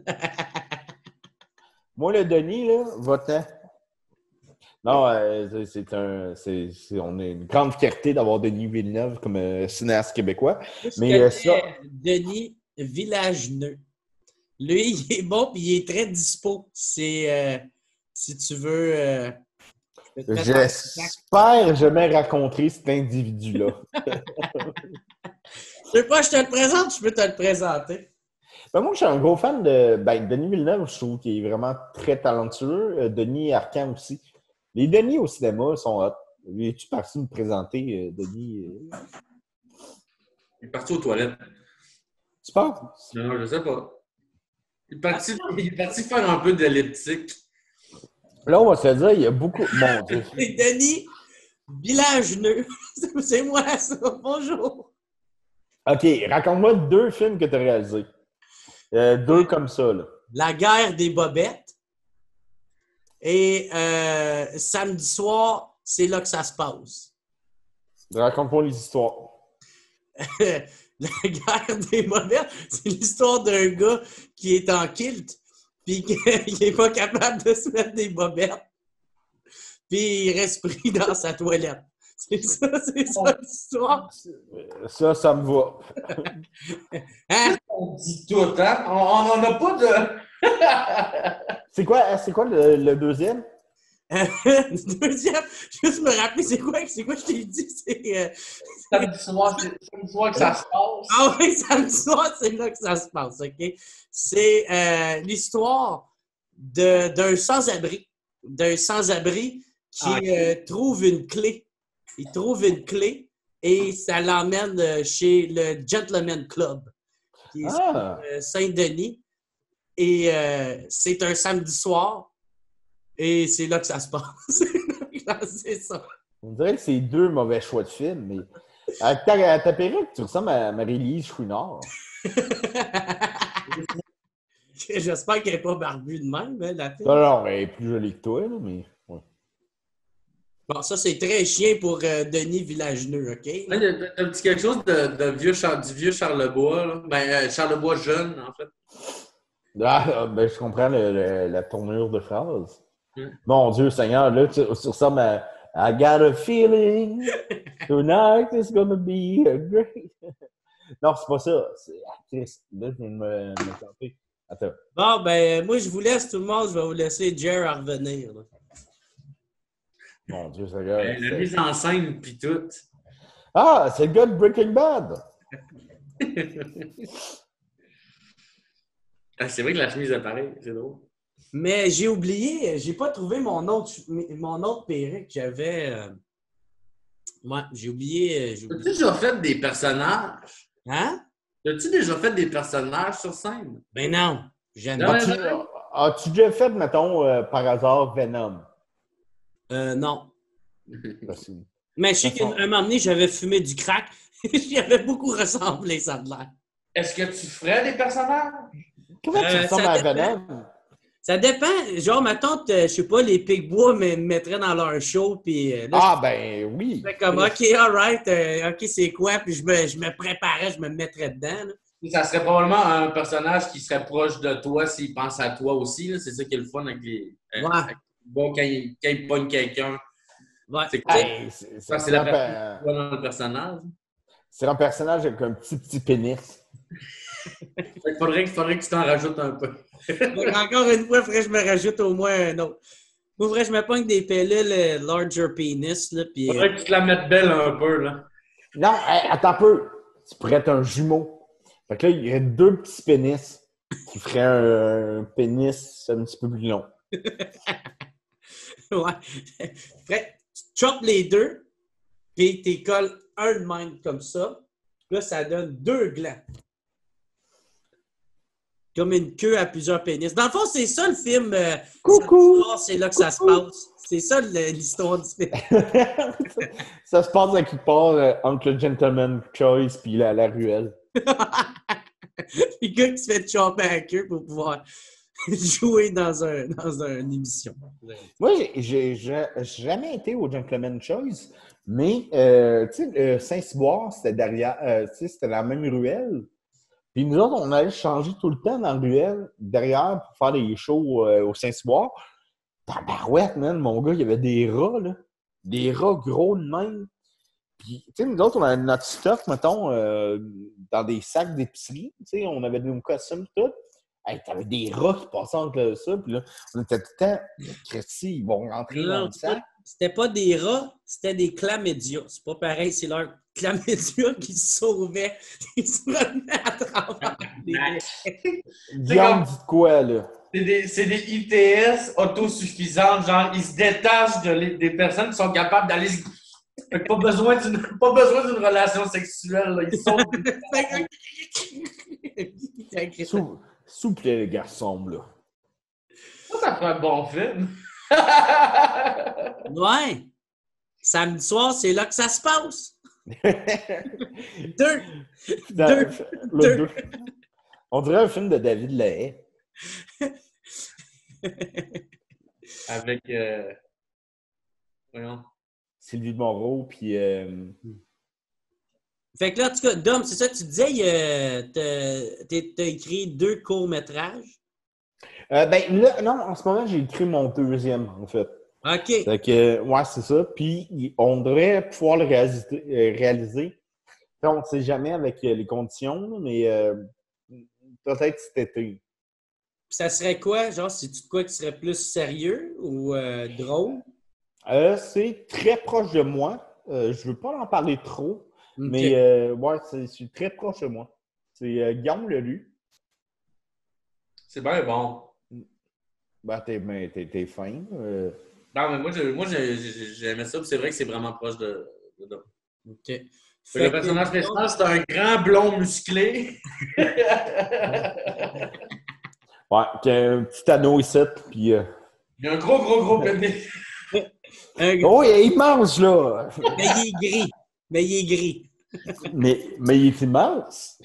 Moi, le Denis, là, va-t'en. Non, on a une grande fierté d'avoir Denis Villeneuve comme cinéaste québécois. Mais ça... Denis Villageneux. Lui, il est bon et il est très dispo. C'est si tu veux. J'espère jamais rencontrer cet individu-là. Je sais pas, je te le présente, je peux te le présenter. Ben moi, je suis un gros fan de Denis Villeneuve, je trouve qu'il est vraiment très talentueux. Denis Arcand aussi. Les Denis au cinéma sont hot. Es-tu parti me présenter, Denis? Il est parti aux toilettes. Tu penses? Non, je sais pas. Il est parti faire un peu d'elliptique. Là, on va se le dire, il y a beaucoup... Mon Dieu. Denis Villageneux. C'est moi, ça. Bonjour. OK, raconte-moi 2 films que tu as réalisés. 2 comme ça, là. La guerre des bobettes. Et samedi soir, c'est là que ça se passe. Raconte-moi les histoires. La guerre des bobettes, c'est l'histoire d'un gars qui est en kilt puis qu'il n'est pas capable de se mettre des bobettes puis il reste pris dans sa toilette. C'est ça l'histoire. Ça me va. Hein? On dit tout, hein? On n'en a pas de... C'est quoi le deuxième? Deuxième, juste me rappeler, c'est quoi je t'ai dit? C'est Samedi soir que ça se passe. Ah oui, samedi soir, c'est là que ça se passe, OK? C'est l'histoire d'un sans-abri. D'un sans-abri qui trouve une clé. Il trouve une clé et ça l'emmène chez le Gentleman Club, qui est sur Saint-Denis. Et c'est un samedi soir. Et c'est là que ça se passe. C'est ça. On dirait que c'est 2 mauvais choix de film, mais à ta perruque, tu ressembles à Marie-Lise Chouinard. J'espère qu'elle n'est pas barbue de même, hein, la fille. Non, elle est plus jolie que toi, là, mais... Ouais. Bon, ça, c'est très chien pour Denis Villageneux, OK? Il y a un petit quelque chose du vieux Charlebois. Là. Ben, Charlebois jeune, en fait. Ben, je comprends la tournure de phrase. Mon Dieu Seigneur, là, tu ressembles à I got a feeling tonight is gonna be a great... Non, c'est pas ça. C'est actrice. Là, je vais me tromper. Attends. Bon, ben, moi, je vous laisse tout le monde. Je vais vous laisser Jer à revenir. Là. Mon Dieu Seigneur. La mise en scène, puis tout. Ah, c'est le gars de Breaking Bad. Ah, c'est vrai que la chemise est pareille. C'est drôle. Mais j'ai oublié, j'ai pas trouvé mon autre perruque. J'avais. Ouais, j'ai oublié. As-tu déjà fait des personnages? Hein? As-tu déjà fait des personnages sur scène? Ben non, jamais. Non, As-tu déjà fait, mettons, par hasard, Venom? Non. Possible. Mais je sais qu'à un moment donné, j'avais fumé du crack. J'y avais beaucoup ressemblé, ça de l'air. Est-ce que tu ferais des personnages? Comment tu ressembles à Venom? Ça dépend. Genre, ma tante, je sais pas, les Picbois me mettraient dans leur show. Puis, ben oui. Je fais comme, OK, all right. OK, c'est quoi? Puis je me préparais, je me mettrais dedans. Là. Ça serait probablement un personnage qui serait proche de toi s'il pense à toi aussi. Là. C'est ça qui est le fun avec les. Bon, quand il pogne quelqu'un. Ouais. C'est la personne dans le personnage. C'est un personnage avec un petit pénis. Faudrait que tu t'en rajoutes un peu. Donc, encore une fois, il faudrait que je me rajoute au moins un autre. Moi, faudrait que je me pogne des pilules larger penis, là, puis... Faudrait que tu te la mettes belle un peu, là. Non, hey, attends un peu. Tu pourrais être un jumeau. Fait que là, il y a deux petits pénis qui feraient un pénis un petit peu plus long. Ouais. Fait, tu chopes les deux, puis tu colles un de même comme ça. Là, ça donne deux glands. Comme une queue à plusieurs pénis. Dans le fond, c'est ça le film. Coucou! C'est là que ça se passe. C'est ça l'histoire du film. Ça se passe à quelque part entre le Gentleman Choice puis la ruelle. Le gars qui se fait chopper à la queue pour pouvoir jouer dans une émission. Moi, j'ai jamais été au Gentleman Choice, mais tu sais, Saint-Cyboire, c'était derrière, tu sais, c'était la même ruelle. Puis nous autres, on allait changer tout le temps dans la ruelle derrière pour faire des shows au Saint-Cyboire. Tabarouette, man, mon gars, il y avait des rats, là. Des rats gros de même. Puis, tu sais, nous autres, on avait notre stock, mettons, dans des sacs d'épicerie. Tu sais, on avait nos costumes, tout. Hey, t'avais des rats qui passaient entre ça. Puis là, on était tout le temps, Christy, ils vont rentrer dans le sac. C'était pas des rats, c'était des chlamydia. C'est pas pareil, c'est leur chlamydia qui se sauvait. Ils se retenaient à travers les... Guillaume dit de quoi, là? C'est des ITS autosuffisantes. Genre, ils se détachent des personnes qui sont capables d'aller se... Fait que pas besoin d'une relation sexuelle. Là. Ils sont... S'il vous plaît, les garçons, là. Ça ferait un bon film. Ouais. Samedi soir, c'est là que ça se passe. Deux. On dirait un film de David Lahaye. Avec... Voyons. Sylvie Moreau, puis... Fait que là, en tout cas, Dom, c'est ça que tu disais, t'as écrit 2 courts-métrages? Ben là, non, en ce moment, j'ai écrit mon deuxième, en fait. OK. Fait que, ouais, c'est ça. Puis, on devrait pouvoir le réaliser. On ne sait jamais avec les conditions, mais peut-être cet été. Puis ça serait quoi? Genre, c'est-tu de quoi qui serait plus sérieux ou drôle? C'est très proche de moi. Je veux pas en parler trop, Okay. mais ouais, c'est très proche de moi. C'est Guillaume Lelu. C'est bien bon. Ben, t'es fin. Non, mais moi j'aimais ça, puis c'est vrai que c'est vraiment proche de OK. Le personnage principal, c'est un grand blond musclé. Ouais, qui a un petit anneau ici, puis... Il y a un gros pénis. Oh, il mange, là! Mais il est gris. mais il est immense!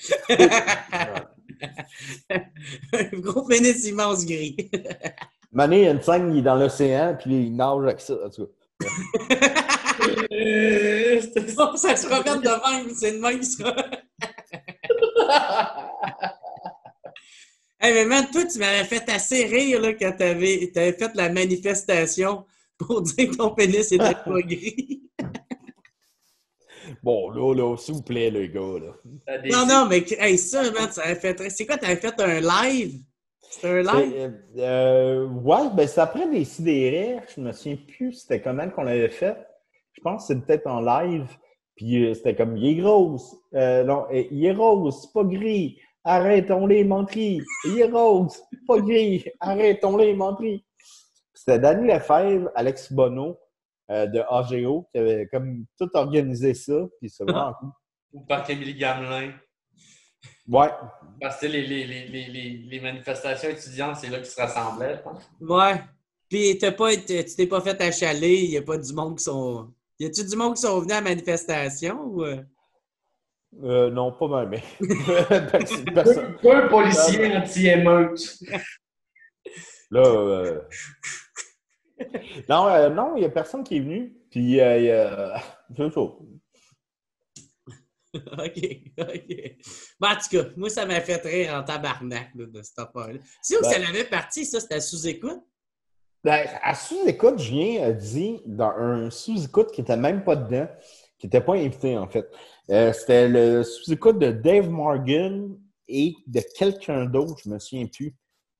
Un gros pénis immense gris. Mané, il y a une scène, il est dans l'océan, puis il nage avec ça, en tout cas. Bon, ça se regarde de même, c'est de même, ça. Hey, mais man, toi, tu m'avais fait assez rire là, quand t'avais fait la manifestation pour dire que ton pénis était pas gris. Bon, là, s'il vous plaît, les gars, là. Non, mais hey, ça, man, ça avait fait... C'est quoi, t'avais fait un live? C'était un live? Ouais, ben c'est après des sidérés. Je me souviens plus c'était comment qu'on l'avait fait. Je pense que c'est peut-être en live. Puis c'était comme, il est rose. Non, il est rose, c'est pas gris. Arrêtons les menteries. Il est rose, pas gris. Arrêtons les menteries. C'était Danny Lefebvre, Alex Bono de AGO qui avait comme tout organisé ça. Puis c'est vraiment cool. Ou par Émilie Gamelin. Ouais. Parce que les manifestations étudiantes, c'est là qu'ils se rassemblaient, je pense. Ouais. Puis tu t'es pas fait achaler, il y a pas du monde qui sont... Y a-tu du monde qui sont venus à la manifestation ou... Non, pas mal, mais... Un policier anti-émeute. Là, non, il n'y a personne qui est venu. Puis, c'est ça. OK. Bon, en tout cas, moi, ça m'a fait rire en tabarnak là, de cette affaire-là. C'est où que ça l'avait parti, ça? C'était à sous-écoute? Ben, à sous-écoute, Julien a dit dans un sous-écoute qui n'était même pas dedans, qui n'était pas invité, en fait. C'était le sous-écoute de Dave Morgan et de quelqu'un d'autre, je me souviens plus,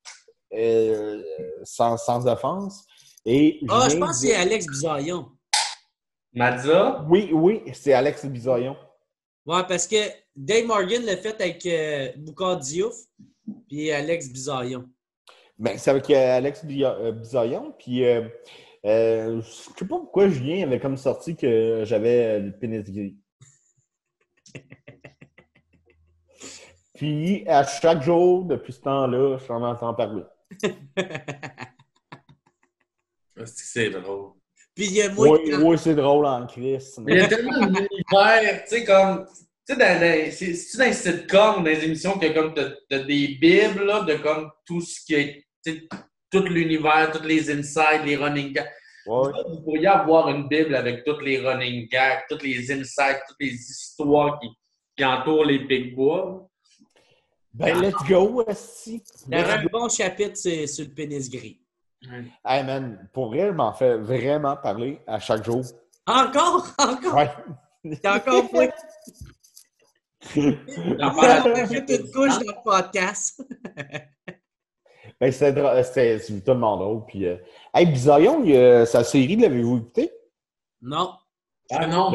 sans offense. Et Je pense que c'est Alex Bisaillon. Mazza? Oui, c'est Alex Bisaillon. Ouais, parce que Dave Morgan l'a fait avec Boucard Diouf puis Alex Bisaillon. Ben, c'est avec Alex Bisaillon, puis je sais pas pourquoi Julien avait comme sorti que j'avais le pénis gris. Puis, à chaque jour, depuis ce temps-là, je t'en entends parler. C'est drôle. Puis il y a moi Oui, c'est drôle en Christ. Il y a tellement d'univers, tu sais, comme. Tu sais, c'est-tu dans les sitcoms, dans les émissions, que comme t'as des bibles, là, de comme tout ce qui est. Tout l'univers, tous les insides, les running gags. Ouais. Vous pourriez avoir une bible avec tous les running gags, tous les insides, toutes les histoires qui entourent les Picbois. Ben, let's go, esti. Il y aurait un bon chapitre sur le pénis gris. Hey man, pour elle, m'en fait vraiment parler à chaque jour. Encore? Ouais. T'es encore fouet. J'en On parle a fait une couche dans le podcast. Ben, c'était tellement drôle. Puis, hey, Bisaillon, sa série, l'avez-vous écouté? Non. Ah non,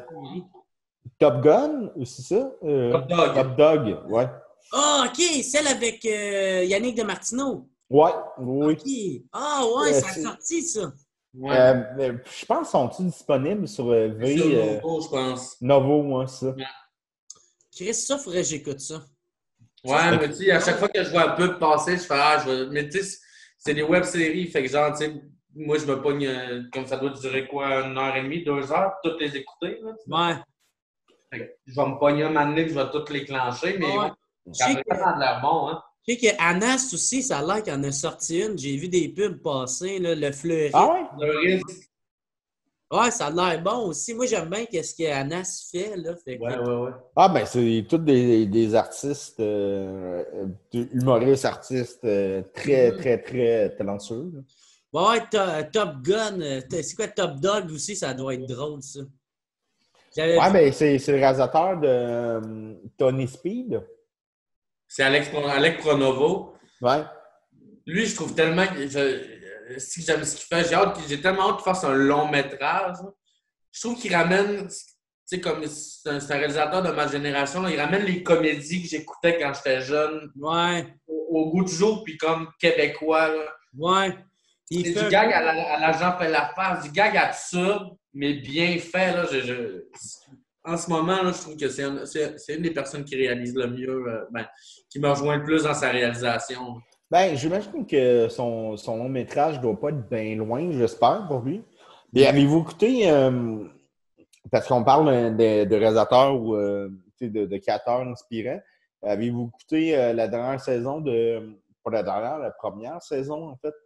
Top Gun, c'est ça? Top Dog. Top Dog, ouais. Ah, OK, celle avec Yannick Demartino. Ouais, oui. OK. Ah, ouais, ça a sorti, ça. Ouais. Je pense sont-ils disponibles sur V? Sur Novo, je pense. Novo, moi, ça. Chris, ça, faudrait que j'écoute ça. Ouais, mais tu sais, à chaque fois que je vois un peu passer, je fais mais tu sais, c'est des web-séries, fait que genre, tu sais, moi, je me pogne, comme ça doit durer quoi, 1h30, 2 heures, toutes les écouter, là. Ouais. Fait que je vais me pogner un moment donné, je vais toutes les clencher, mais Ouais. ça a vraiment de l'air bon, hein. Je sais qu'Anas aussi, ça a l'air qu'il en a sorti une. J'ai vu des pubs passer, là, le fleuri. Ah ouais? Le risque. Ouais, ça a l'air bon aussi. Moi, j'aime bien ce qu'Anas fait, là. Fait que... Ouais. Ah, ben, c'est tous des artistes, des humoristes, artistes très talentueux. Là. Ouais, Top Gun. C'est quoi Top Dog aussi? Ça doit être drôle, ça. Ouais, ben, c'est le réalisateur de Tony Speed. C'est Alex Pronovo. Ouais. Lui, je trouve tellement si j'aime ce qu'il fait, j'ai tellement hâte qu'il fasse un long métrage. Je trouve qu'il ramène, tu sais, comme c'est un réalisateur de ma génération, il ramène les comédies que j'écoutais quand j'étais jeune Ouais. au goût du jour, puis comme québécois. Là. Ouais. C'est du gag à la Jean fait la face, du gag absurde, mais bien fait. Là, en ce moment, là, je trouve que c'est une des personnes qui réalise le mieux, qui me rejoint le plus dans sa réalisation. Ben, j'imagine que son long métrage ne doit pas être bien loin, j'espère, pour lui. Et avez-vous écouté, parce qu'on parle de réalisateurs ou de créateurs inspirants, avez-vous écouté la dernière saison pas la dernière, la première saison, en fait,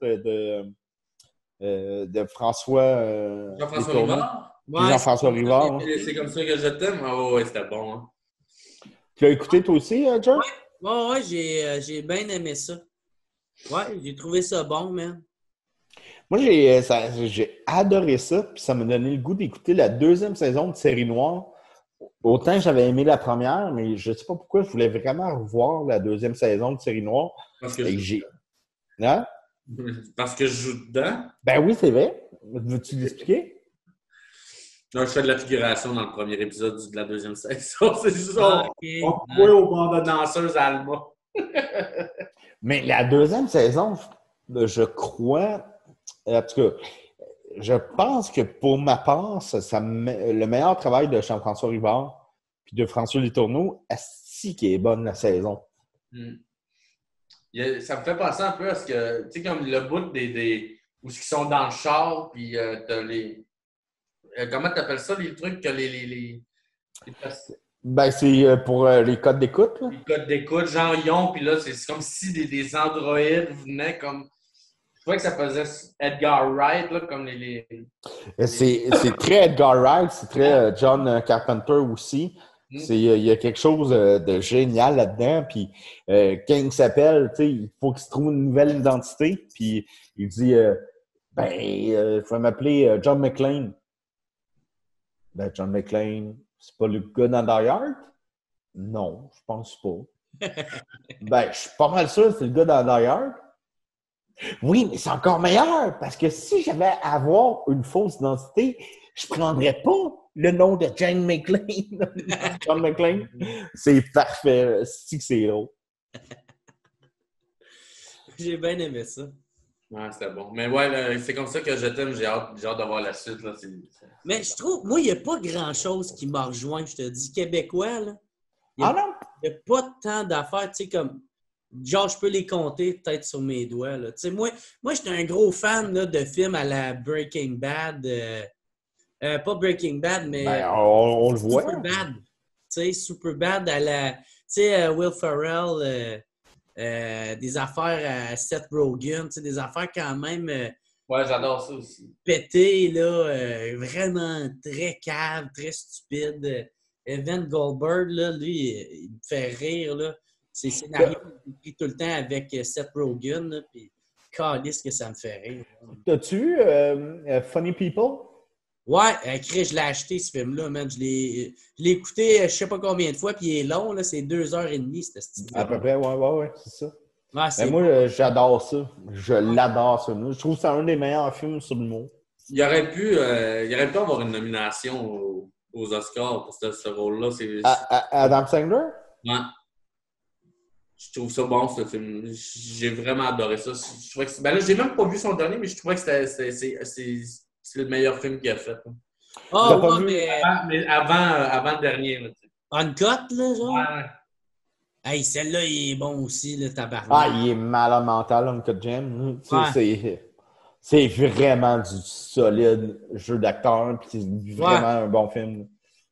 de François Jean-François Letourneau? Rivard? Ouais, Jean-François Rivard. Hein. C'est comme ça que je t'aime? Ah ouais, c'était bon. Hein. Tu l'as écouté toi aussi, John? Ouais, j'ai bien aimé ça. Ouais, j'ai trouvé ça bon, man. Moi, j'ai adoré ça, puis ça m'a donné le goût d'écouter la deuxième saison de Série Noire. Autant j'avais aimé la première, mais je ne sais pas pourquoi je voulais vraiment revoir la deuxième saison de Série Noire. Parce que Hein? Parce que je joue dedans? Ben oui, c'est vrai. Veux-tu l'expliquer? Non, je fais de la figuration dans le premier épisode de la deuxième saison. C'est juste Okay. on voit au bord de danseuse Alma. Mais la deuxième saison, je crois, en tout cas, je pense que pour ma part, le meilleur travail de Jean-François Rivard puis de François Letourneau, asti qui est bonne la saison. Ça me fait penser un peu à ce que, tu sais, comme le bout où ils sont dans le char, puis t'as les... comment t'appelles ça, les trucs que Ben, c'est pour les codes d'écoute. Là. Les codes d'écoute, genre Yon, puis là, c'est comme si des androïdes venaient comme... Je trouvais que ça faisait Edgar Wright, là, comme C'est très Edgar Wright, c'est très John Carpenter aussi. Il y a quelque chose de génial là-dedans. Puis quand il s'appelle, il faut qu'il se trouve une nouvelle identité. Puis il dit il faut m'appeler John McClane. Ben, John McClane, c'est pas le gars dans Die Hard? Non, je pense pas. Ben, je suis pas mal sûr que c'est le gars dans Die Hard. Oui, mais c'est encore meilleur, parce que si j'avais à avoir une fausse identité, je prendrais pas le nom de Jane McClane. John McClane. C'est parfait. C'est drôle. J'ai bien aimé ça. Ouais, c'était bon. Mais ouais, là, c'est comme ça que je t'aime. J'ai hâte de voir la suite. Là. Mais je trouve, moi, il n'y a pas grand-chose qui m'a rejoint, je te dis, québécois, là. Il Ah non? n'y a pas tant d'affaires, tu sais, comme... Genre, je peux les compter peut-être sur mes doigts, là. Tu sais, moi j'étais un gros fan, là, de films à la Breaking Bad. Pas Breaking Bad, mais... Ben, on le voit. Superbad. Tu sais, Superbad à la... Tu sais, Will Ferrell, des affaires à Seth Rogen, tu sais, des affaires quand même Ouais, j'adore ça aussi. pétées, là, vraiment très cave, très stupide. Evan Goldberg, là, lui, il me fait rire, là. Ses scénarios, il écrit tout le temps avec Seth Rogen, là, puis calisse que ça me fait rire. T'as-tu vu Funny People? Ouais, Chris, je l'ai acheté, ce film-là, man. Je l'ai écouté je sais pas combien de fois, puis il est long, là, c'est 2h30, ce style. À peu près, ouais, c'est ça. Ouais, Mais moi, j'adore ça. Je l'adore, ça. Je trouve que c'est un des meilleurs films sur le mot. Il aurait pu avoir une nomination aux Oscars pour ce rôle-là. Adam Sandler? Ouais. Je trouve ça bon, ce film. J'ai vraiment adoré ça. Je trouvais que ben là, j'ai même pas vu son dernier, mais je trouvais que c'est le meilleur film qu'il a fait. Ah, T'as pas ouais, vu? mais Avant le dernier. Là, Uncut, là, genre? ouais. Hey, celle-là, il est bon aussi, le tabarnak. Ah, il est malade mental, Uncut Gem. Ouais. C'est vraiment du solide jeu d'acteur, puis c'est vraiment un bon film.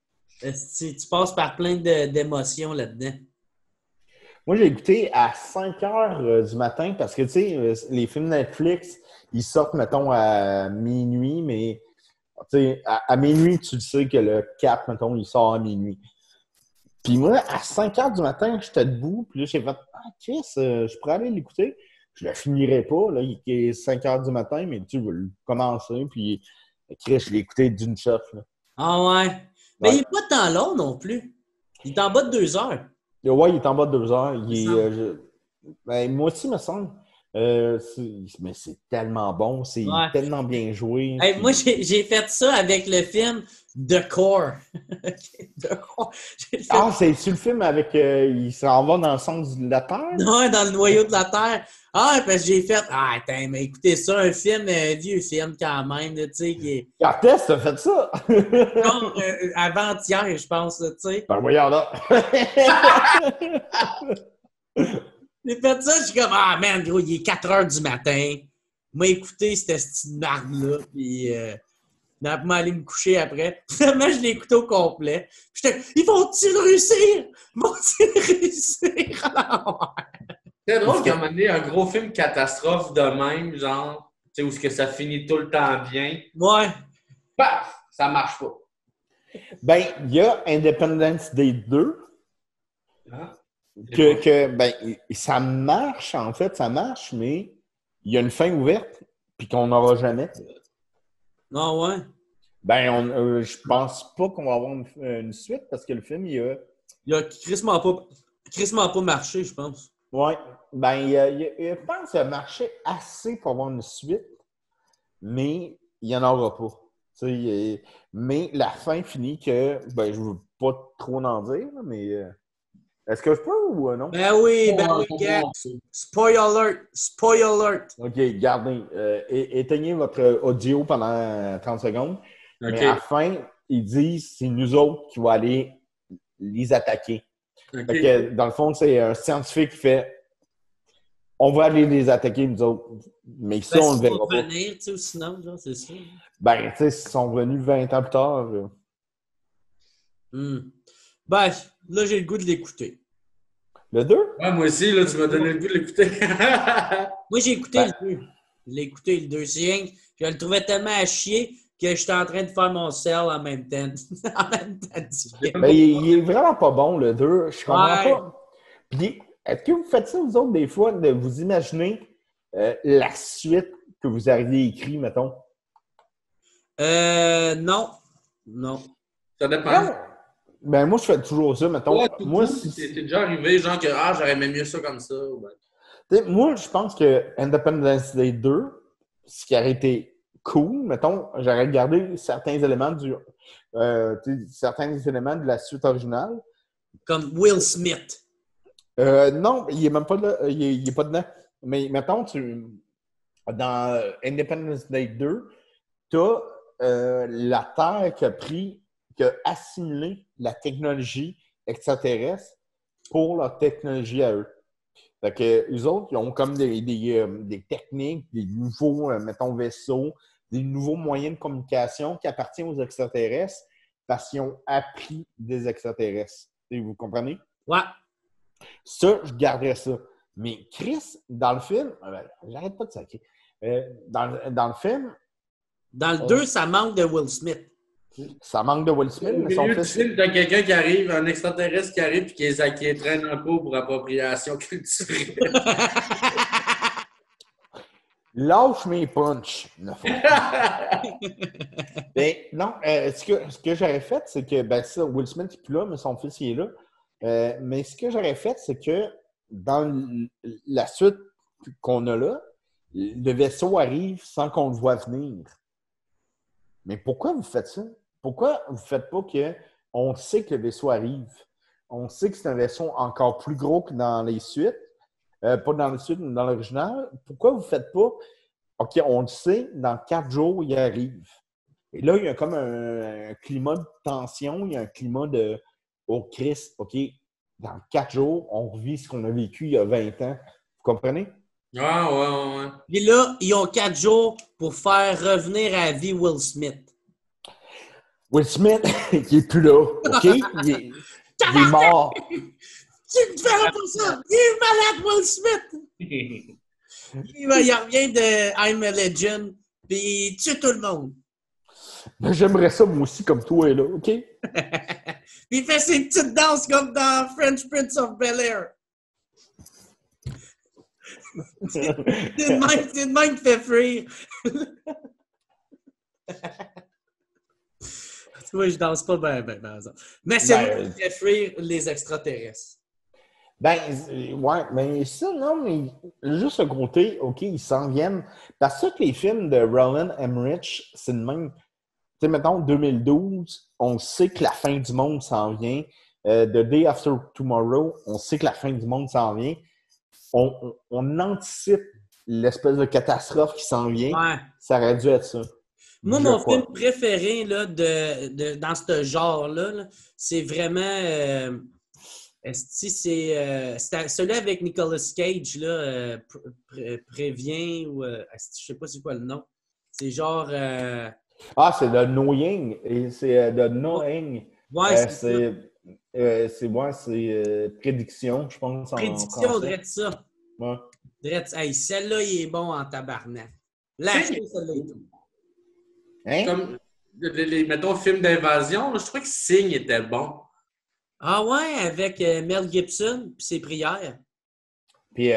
Tu passes par plein d'émotions là-dedans. Moi, j'ai écouté à 5 heures du matin parce que, tu sais, les films Netflix, ils sortent, mettons, à minuit, mais, tu sais, à minuit, tu le sais que le cap, mettons, il sort à minuit. Puis moi, à 5 heures du matin, j'étais debout, puis là, j'ai fait « Ah, Chris, je pourrais aller l'écouter. » Je le finirai pas, là, il est 5 heures du matin, mais tu veux le commencer, puis Chris, je l'ai écouté d'une shot, là. Ah ouais. Mais Ouais. il n'est pas tant long non plus. Il est en bas de 2 heures. Ouais, il est en bas de 2 heures. Il me Ben, moi aussi, me semble. Mais c'est tellement bon, c'est Ouais. tellement bien joué. Hey, puis- moi, j'ai fait ça avec le film The Core. The Core. J'ai fait Ah, c'est sur le film avec. Il s'en va dans le sens de la Terre? Ouais, dans le noyau de la Terre. Ah, parce que j'ai fait. Ah, attends, mais écoutez ça, un film, vieux film quand même, là, tu sais, qui est. Quand est-ce que t'as fait ça? Genre, avant-hier, je pense, là, tu sais. Ben, voyons là. J'ai fait ça, je suis comme, ah, man, gros, il est 4 heures du matin. M'a écouté cette petite marde-là, puis pour m'aller me coucher après. Finalement, je l'ai écouté au complet. Puis j'étais, ils vont-ils réussir? Vont-ils réussir? C'est drôle qu'à un moment donné, un gros film catastrophe de même, genre, tu sais, où est-ce que ça finit tout le temps bien, Ouais. paf, ça marche pas. Ben, il y a Independence Day 2. Hein? Ben, ça marche, en fait, ça marche, mais il y a une fin ouverte, puis qu'on n'aura jamais. Ah ouais. Ben, je pense pas qu'on va avoir une suite parce que le film, Il a crissement pas marché, je pense. Ouais. Ben, je pense qu'il a marché assez pour avoir une suite, mais il n'y en aura pas. Tu sais, mais la fin finit que, ben, je ne veux pas trop en dire, là, mais est-ce que je peux ou non? Ben oui, gars. Spoiler alert! Spoiler alert! OK, gardez. Éteignez votre audio pendant 30 secondes. OK. Mais à la fin, ils disent c'est nous autres qui vont aller les attaquer. OK. Fait que, dans le fond, c'est un scientifique qui fait on va aller les attaquer, nous autres. Mais ça, on ne le verra pas. Venir, tu sais, ou sinon, genre, c'est ça. Ben, tu sais, s'ils sont venus 20 ans plus tard. Ben, là, j'ai le goût de l'écouter. Le 2? Ouais, moi aussi, là, tu m'as donné le goût de l'écouter. Moi, j'ai écouté le 2. Je l'ai écouté le 2. Je le trouvais tellement à chier que j'étais en train de faire mon sel en même temps. En même temps du film. Ben, il est vraiment pas bon, le 2. Je comprends Ouais. pas. Puis, est-ce que vous faites ça, vous autres, des fois, de vous imaginer la suite que vous auriez écrit, mettons? Non. Non. Ça dépend. Ben, moi, je fais toujours ça, mettons. Ouais, Moi, c'est déjà arrivé, genre que j'aurais aimé mieux ça comme ça. Ben. moi, je pense que Independence Day 2, ce qui aurait été cool, mettons, j'aurais gardé certains éléments certains éléments de la suite originale. Comme Will Smith. Non, il est même pas là, il est pas dedans. Mais mettons, dans Independence Day 2, tu as la Terre qui a assimilé la technologie extraterrestre pour leur technologie à eux. Fait que eux autres, ils ont comme des techniques, des nouveaux, mettons, vaisseaux, des nouveaux moyens de communication qui appartiennent aux extraterrestres parce qu'ils ont appris des extraterrestres. Et vous comprenez? Ouais. Ça, je garderais ça. Mais Chris, dans le film, j'arrête pas de sacrer. Dans le film, Dans le 2, ça manque de Will Smith. ça manque de Will Smith, Au mais son milieu du fils. film, t'as quelqu'un qui arrive, un extraterrestre qui arrive et qui les traîne un peu pour appropriation culturelle. Lâche mes punch. Ben, non, ce que j'aurais fait, c'est que, ben ça, Will Smith n'est plus là, mais son fils il est là. Mais ce que j'aurais fait, c'est que dans la suite qu'on a là, le vaisseau arrive sans qu'on le voit venir. Mais pourquoi vous faites ça? Pourquoi vous ne faites pas qu'on sait que le vaisseau arrive? On sait que c'est un vaisseau encore plus gros que dans les suites. Pas dans les suites, mais dans l'original. Pourquoi vous ne faites pas? OK, on le sait, dans 4 jours, il arrive. Et là, il y a comme un climat de tension, il y a un climat de oh Christ, OK, dans 4 jours, on revit ce qu'on a vécu il y a 20 ans. Vous comprenez? Ah, ouais. Puis là, ils ont 4 jours pour faire revenir à la vie Will Smith. Will Smith, il est plus là, OK? Il est mort. Tu ne feras pas ça! Il est malade, Will Smith! Il revient de I'm a Legend, puis il tue tout le monde. Ben, j'aimerais ça, moi aussi, comme toi, là, OK? Puis il fait ses petites danses comme dans French Prince of Bel-Air. C'est de même qui fait frire. Tu vois, je danse pas bien, par exemple. Mais c'est moi qui fait frire les extraterrestres. Ben, ouais, mais ça, non, mais juste le côté, OK, ils s'en viennent. Parce que les films de Roland Emmerich, c'est le même. Tu sais, mettons, 2012, on sait que la fin du monde s'en vient. The Day After Tomorrow, on sait que la fin du monde s'en vient. On anticipe l'espèce de catastrophe qui s'en vient. Ouais. Ça aurait dû être ça. Moi, mon film préféré là, dans ce genre-là, là, c'est vraiment... c'est celui avec Nicolas Cage, là, Prévient, ou... je sais pas c'est quoi le nom. C'est genre... Ah, c'est The Knowing. Et c'est The Knowing. Ouais, c'est Prédiction, je pense. Prédiction, on dirait ça. Ouais. Hey, celle-là, il est bon en tabarnak. L'achetez, celle-là et tout. Hein? Comme, mettons, films d'invasion, je trouvais que Signe était bon. Ah ouais, avec Mel Gibson puis ses prières. Puis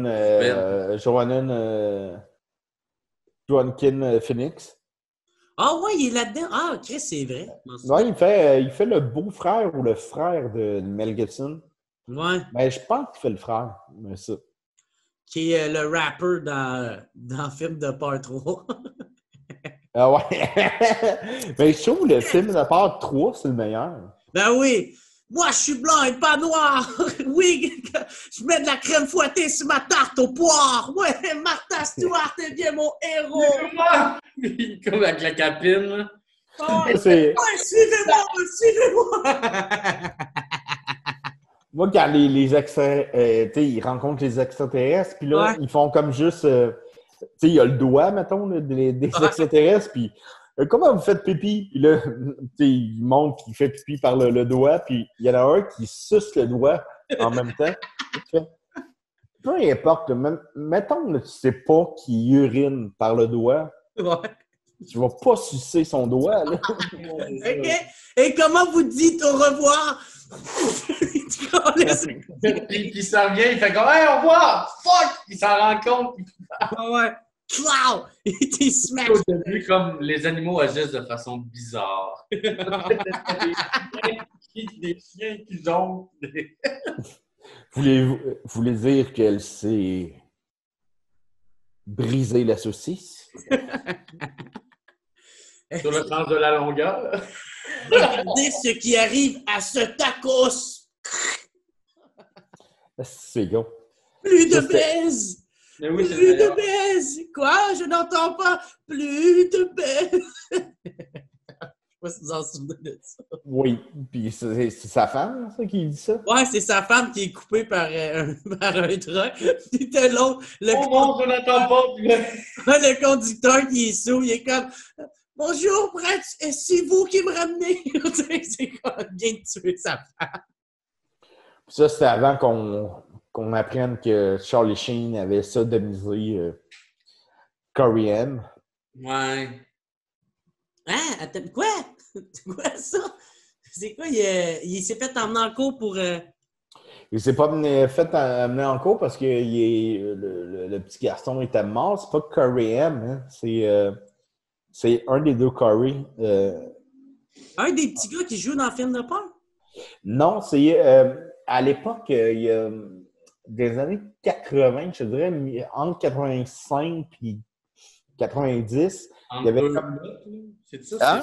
Joaquin Phoenix. Ah ouais, il est là-dedans. Ah, Chris, c'est vrai. Ouais, il fait le beau-frère ou le frère de Mel Gibson. Ouais. Ben, je pense qu'il fait le frère, mais ça. Qui est le rapper dans le film de Part 3. Ah ouais. Mais je trouve le film de Part 3, c'est le meilleur. Ben oui. Moi, je suis blanc et pas noir. Oui, je mets de la crème fouettée sur ma tarte aux poires. Ouais, Martha Stewart est bien mon héros. Comme avec la capine. Là. Oh, ouais, suivez-moi. Moi, quand ils rencontrent les extraterrestres, puis là, ils font comme juste... il y a le doigt, mettons, là, des extraterrestres, puis comment vous faites pipi? Puis là, il montre qu'il fait pipi par le doigt, puis il y en a un qui suce le doigt en même temps. Peu importe, mettons que tu sais pas qu'il urine par le doigt, tu vas pas sucer son doigt, là. OK. Et comment vous dites au revoir? Puis il s'en vient, il fait comme « Hey, au revoir! Fuck! » Il s'en rend compte. Ah ouais. Cloud! Il smash. Au début, comme les animaux agissent de façon bizarre. des chiens qui jonglent. Voulez dire qu'elle s'est brisée la saucisse? Sur le sens de la longueur. Regardez ce qui arrive à ce tacos! C'est bon. Plus de Ça, c'était- baise! Mais oui, c'est Plus le de baise! Quoi? Je n'entends pas! Plus de baise! Je sais pas si vous en souvenez de ça. Oui, puis c'est sa femme, ça, qui dit ça? Ouais, c'est sa femme qui est coupée par, par un truck. Puis t'as l'autre, Oh non, je n'entends pas. le conducteur qui est sourd, il est comme bonjour, Brad, c'est vous qui me ramenez. Tu sais, c'est comme bien de tuer sa femme. Puis ça, c'était avant qu'on apprenne que Charlie Sheen avait sodomisé Corey M. Ouais. Hein? Attends, quoi? C'est quoi ça? C'est quoi? Il s'est fait emmener en cours pour. Il s'est pas fait amener en cours parce que le petit garçon était mort. C'est pas Corey M. Hein? C'est un des deux Corey. Un des petits gars qui joue dans le film de peur? Non, c'est à l'époque, il y a des années 80, je dirais, entre 85 et 90. En Il y avait deux comme- minutes, là. C'est ça? Hein?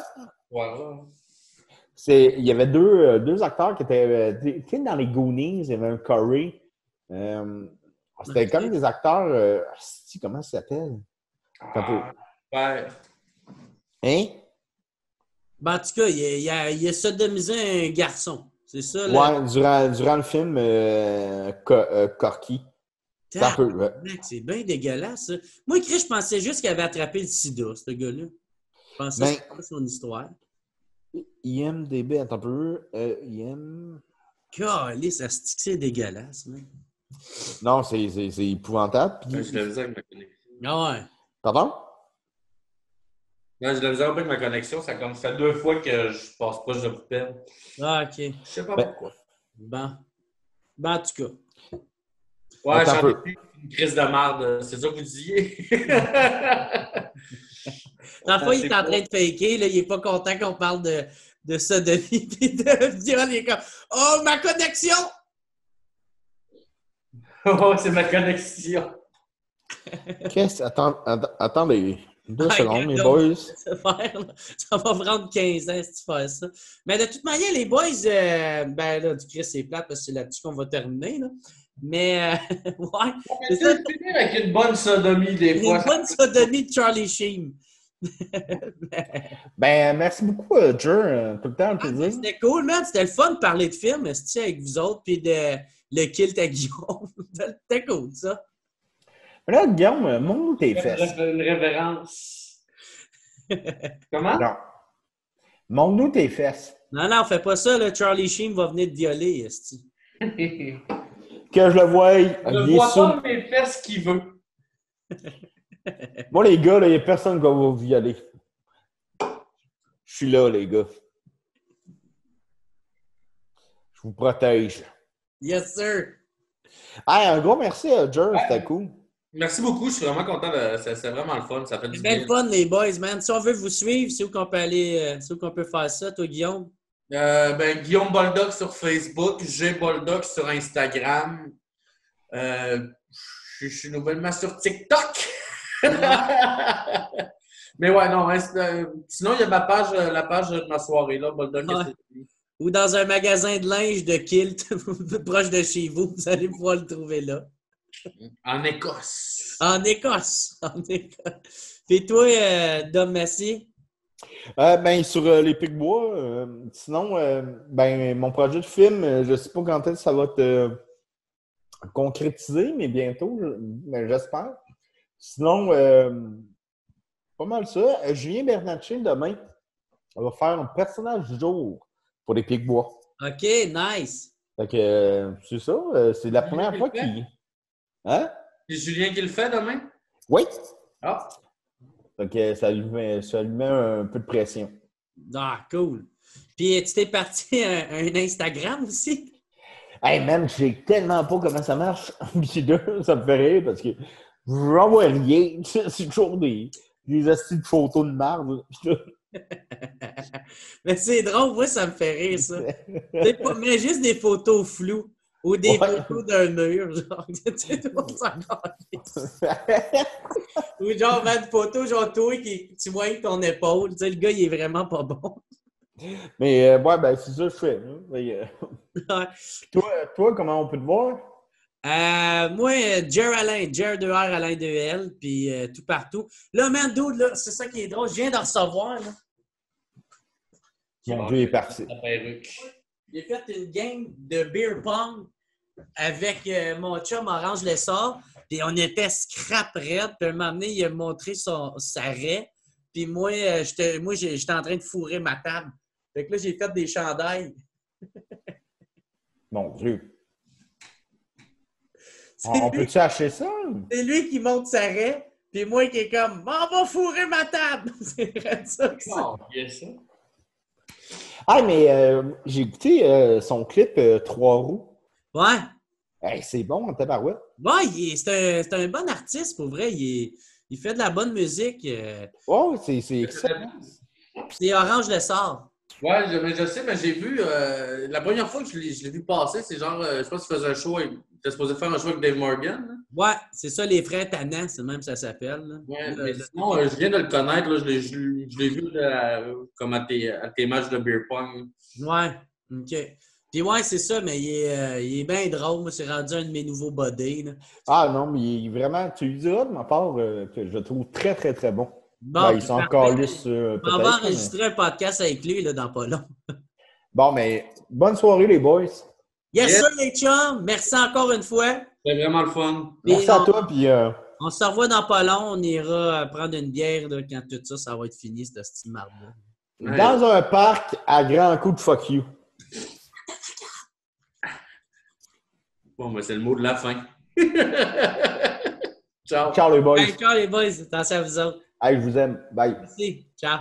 Ouais. Il y avait deux acteurs qui étaient tu sais, dans les Goonies, il y avait un Corey. C'était Ok. comme des acteurs. Comment ça s'appelle? Ouais. Hein? Ben, en tout cas, il a sodomisé un garçon. C'est ça, là. Ouais, durant le film Corky. Ça peut, ouais. C'est bien dégueulasse, ça. Moi, Chris, je pensais juste qu'il avait attrapé le sida, ce gars-là. Je pensais que c'était pas son histoire. IMDB, attends un peu. Calisse, ça se dit que c'est dégueulasse, man. Non, c'est épouvantable. Puis- Ouais, j'ai de la misère avec ma connexion. Ah ouais. Pardon? Ouais, j'ai de la misère avec ma connexion. Ça fait 2 fois que je passe proche de poubelle. Ah, OK. Je sais pas Ben, pourquoi. Bon. Ben, en tout cas. Ouais, Attends un j'en peu. ai plus une crise de merde. C'est ça que vous disiez? La fois, il est en train de faker, là, il est pas content qu'on parle de sodomie et de viol. Il est comme « Oh, ma connexion! Oh, c'est ma connexion. Attendez 2 Ah, secondes, mes regarde, boys. Ça va faire, là. Ça va prendre 15 ans si tu fais ça. Mais de toute manière, les boys, ben là, du Chris, c'est plate parce que c'est là-dessus qu'on va terminer. Là. Mais, ouais, Mais c'est ça. c'est finir avec une bonne sodomie des Une fois. bonne sodomie de Charlie Sheen. Ben, merci beaucoup, Jer. Tout le temps, un Ah, mais plaisir. c'était cool, man. C'était le fun de parler de films avec vous autres, puis de le kilt à Guillaume. C'était cool, ça. Mais là, Guillaume, montre tes fesses. Une révérence. Comment? Non. Montre-nous tes fesses. Non, non, fais pas ça, là. Charlie Sheen va venir te violer, esti. Que je le voie. Je il est vois sous- pas mes fesses qu'il veut. Moi, les gars, il n'y a personne qui va vous violer. Je suis là, les gars. Je vous protège. Yes, sir. Hey, un gros merci à Jer, c'était cool. Merci beaucoup, je suis vraiment content. C'est vraiment le fun, ça fait du C'est bien. bien le fun, les boys, man. Si on veut vous suivre, c'est où qu'on peut aller, c'est où qu'on peut faire ça, toi, Guillaume? Guillaume Boldoc sur Facebook, G Boldoc sur Instagram. Je suis nouvellement sur TikTok. Mais ouais, non, sinon il y a ma page, la page de ma soirée, là, Boldoc. Ouais. Ou dans un magasin de linge de kilt proche de chez vous, vous allez pouvoir le trouver là. En Écosse. En Écosse. En Écosse. Puis toi, Dom Massy? Ben, sur les Pic-Bois, sinon, ben, mon projet de film, je ne sais pas quand est-ce que ça va te concrétiser, mais bientôt, ben, j'espère. Sinon, pas mal ça. Julien Bernatchez, demain, va faire un personnage du jour pour les Pic-Bois. OK, nice. Fait que, c'est ça, c'est la première fois qu'il... Hein? C'est Julien qui le fait demain? Oui! Ah! Fait que ça lui met un peu de pression. Ah, cool. Puis tu t'es parti un Instagram aussi? Hey man, je sais tellement pas comment ça marche. Puis là, ça me fait rire parce que je n'en vois rien. C'est toujours des astuces de photos de marde. Mais c'est drôle, moi, ça me fait rire, ça. Mais juste des photos floues ou des photos d'un mur, genre. Tu sais, tout le monde s'en calisse. Ou genre, une photo, genre, toi, tu vois ton épaule. Tu sais, le gars, il est vraiment pas bon. Mais, ouais, ben, c'est ça que je fais. Hein. Mais, Ouais. toi, comment on peut te voir? Moi, Jer Alain, Jer 2R, Alain 2L, puis tout partout. Là, man, dude, là, c'est ça qui est drôle. Je viens de recevoir, là. Mon Dieu, il est parti. La perruque. J'ai fait une game de beer pong avec mon chum Orange Lessard, puis on était scrap raide, puis un moment donné, il a montré sa raie, puis moi, j'étais en train de fourrer ma table. Fait que là, j'ai fait des chandails. Mon Dieu. On peut-tu acheter ça? C'est lui qui monte sa raie, puis moi qui est comme « On va fourrer ma table! » C'est vrai ça que ça. Non, il y a ça. Ah, mais j'ai écouté son clip 3 roues. Ouais. Hey, c'est bon en tabarouette. Ouais, c'est un bon artiste, pour vrai. Il fait de la bonne musique. Ouais, c'est excellent. C'est Orange Lessard. Ouais, je sais, mais j'ai vu, la première fois que je l'ai vu passer, c'est genre, je pense qu'il faisait un show, il était supposé faire un show avec Dave Morgan. Là. Ouais, c'est ça, les frères Tannant, c'est même ça s'appelle. Là. Ouais, mais sinon, je viens de le connaître, là, je l'ai vu là, comme à tes matchs de beer pong. Ouais, OK. Puis ouais, c'est ça, mais il est bien drôle. Moi, c'est rendu un de mes nouveaux bodés. Là. Ah non, mais il est vraiment, tu lui diras de ma part que je le trouve très, très, très bon. Bon, Ben, ils sont encore lisses, on peut-être. va enregistrer un podcast avec lui là, dans pas long. Bon, mais bonne soirée, les boys. Yes, sir, les chums! Merci encore une fois. C'est vraiment le fun. Merci à toi, puis On se revoit dans pas long. On ira prendre une bière là, quand tout ça, ça va être fini, cette petite marde-là. dans un parc à grands coups de fuck you. Bon, ben, c'est le mot de la fin. Ciao. Ciao, les boys. Hey, ciao les boys, attention à vous autres. Hey, je vous aime. Bye. Merci, ciao.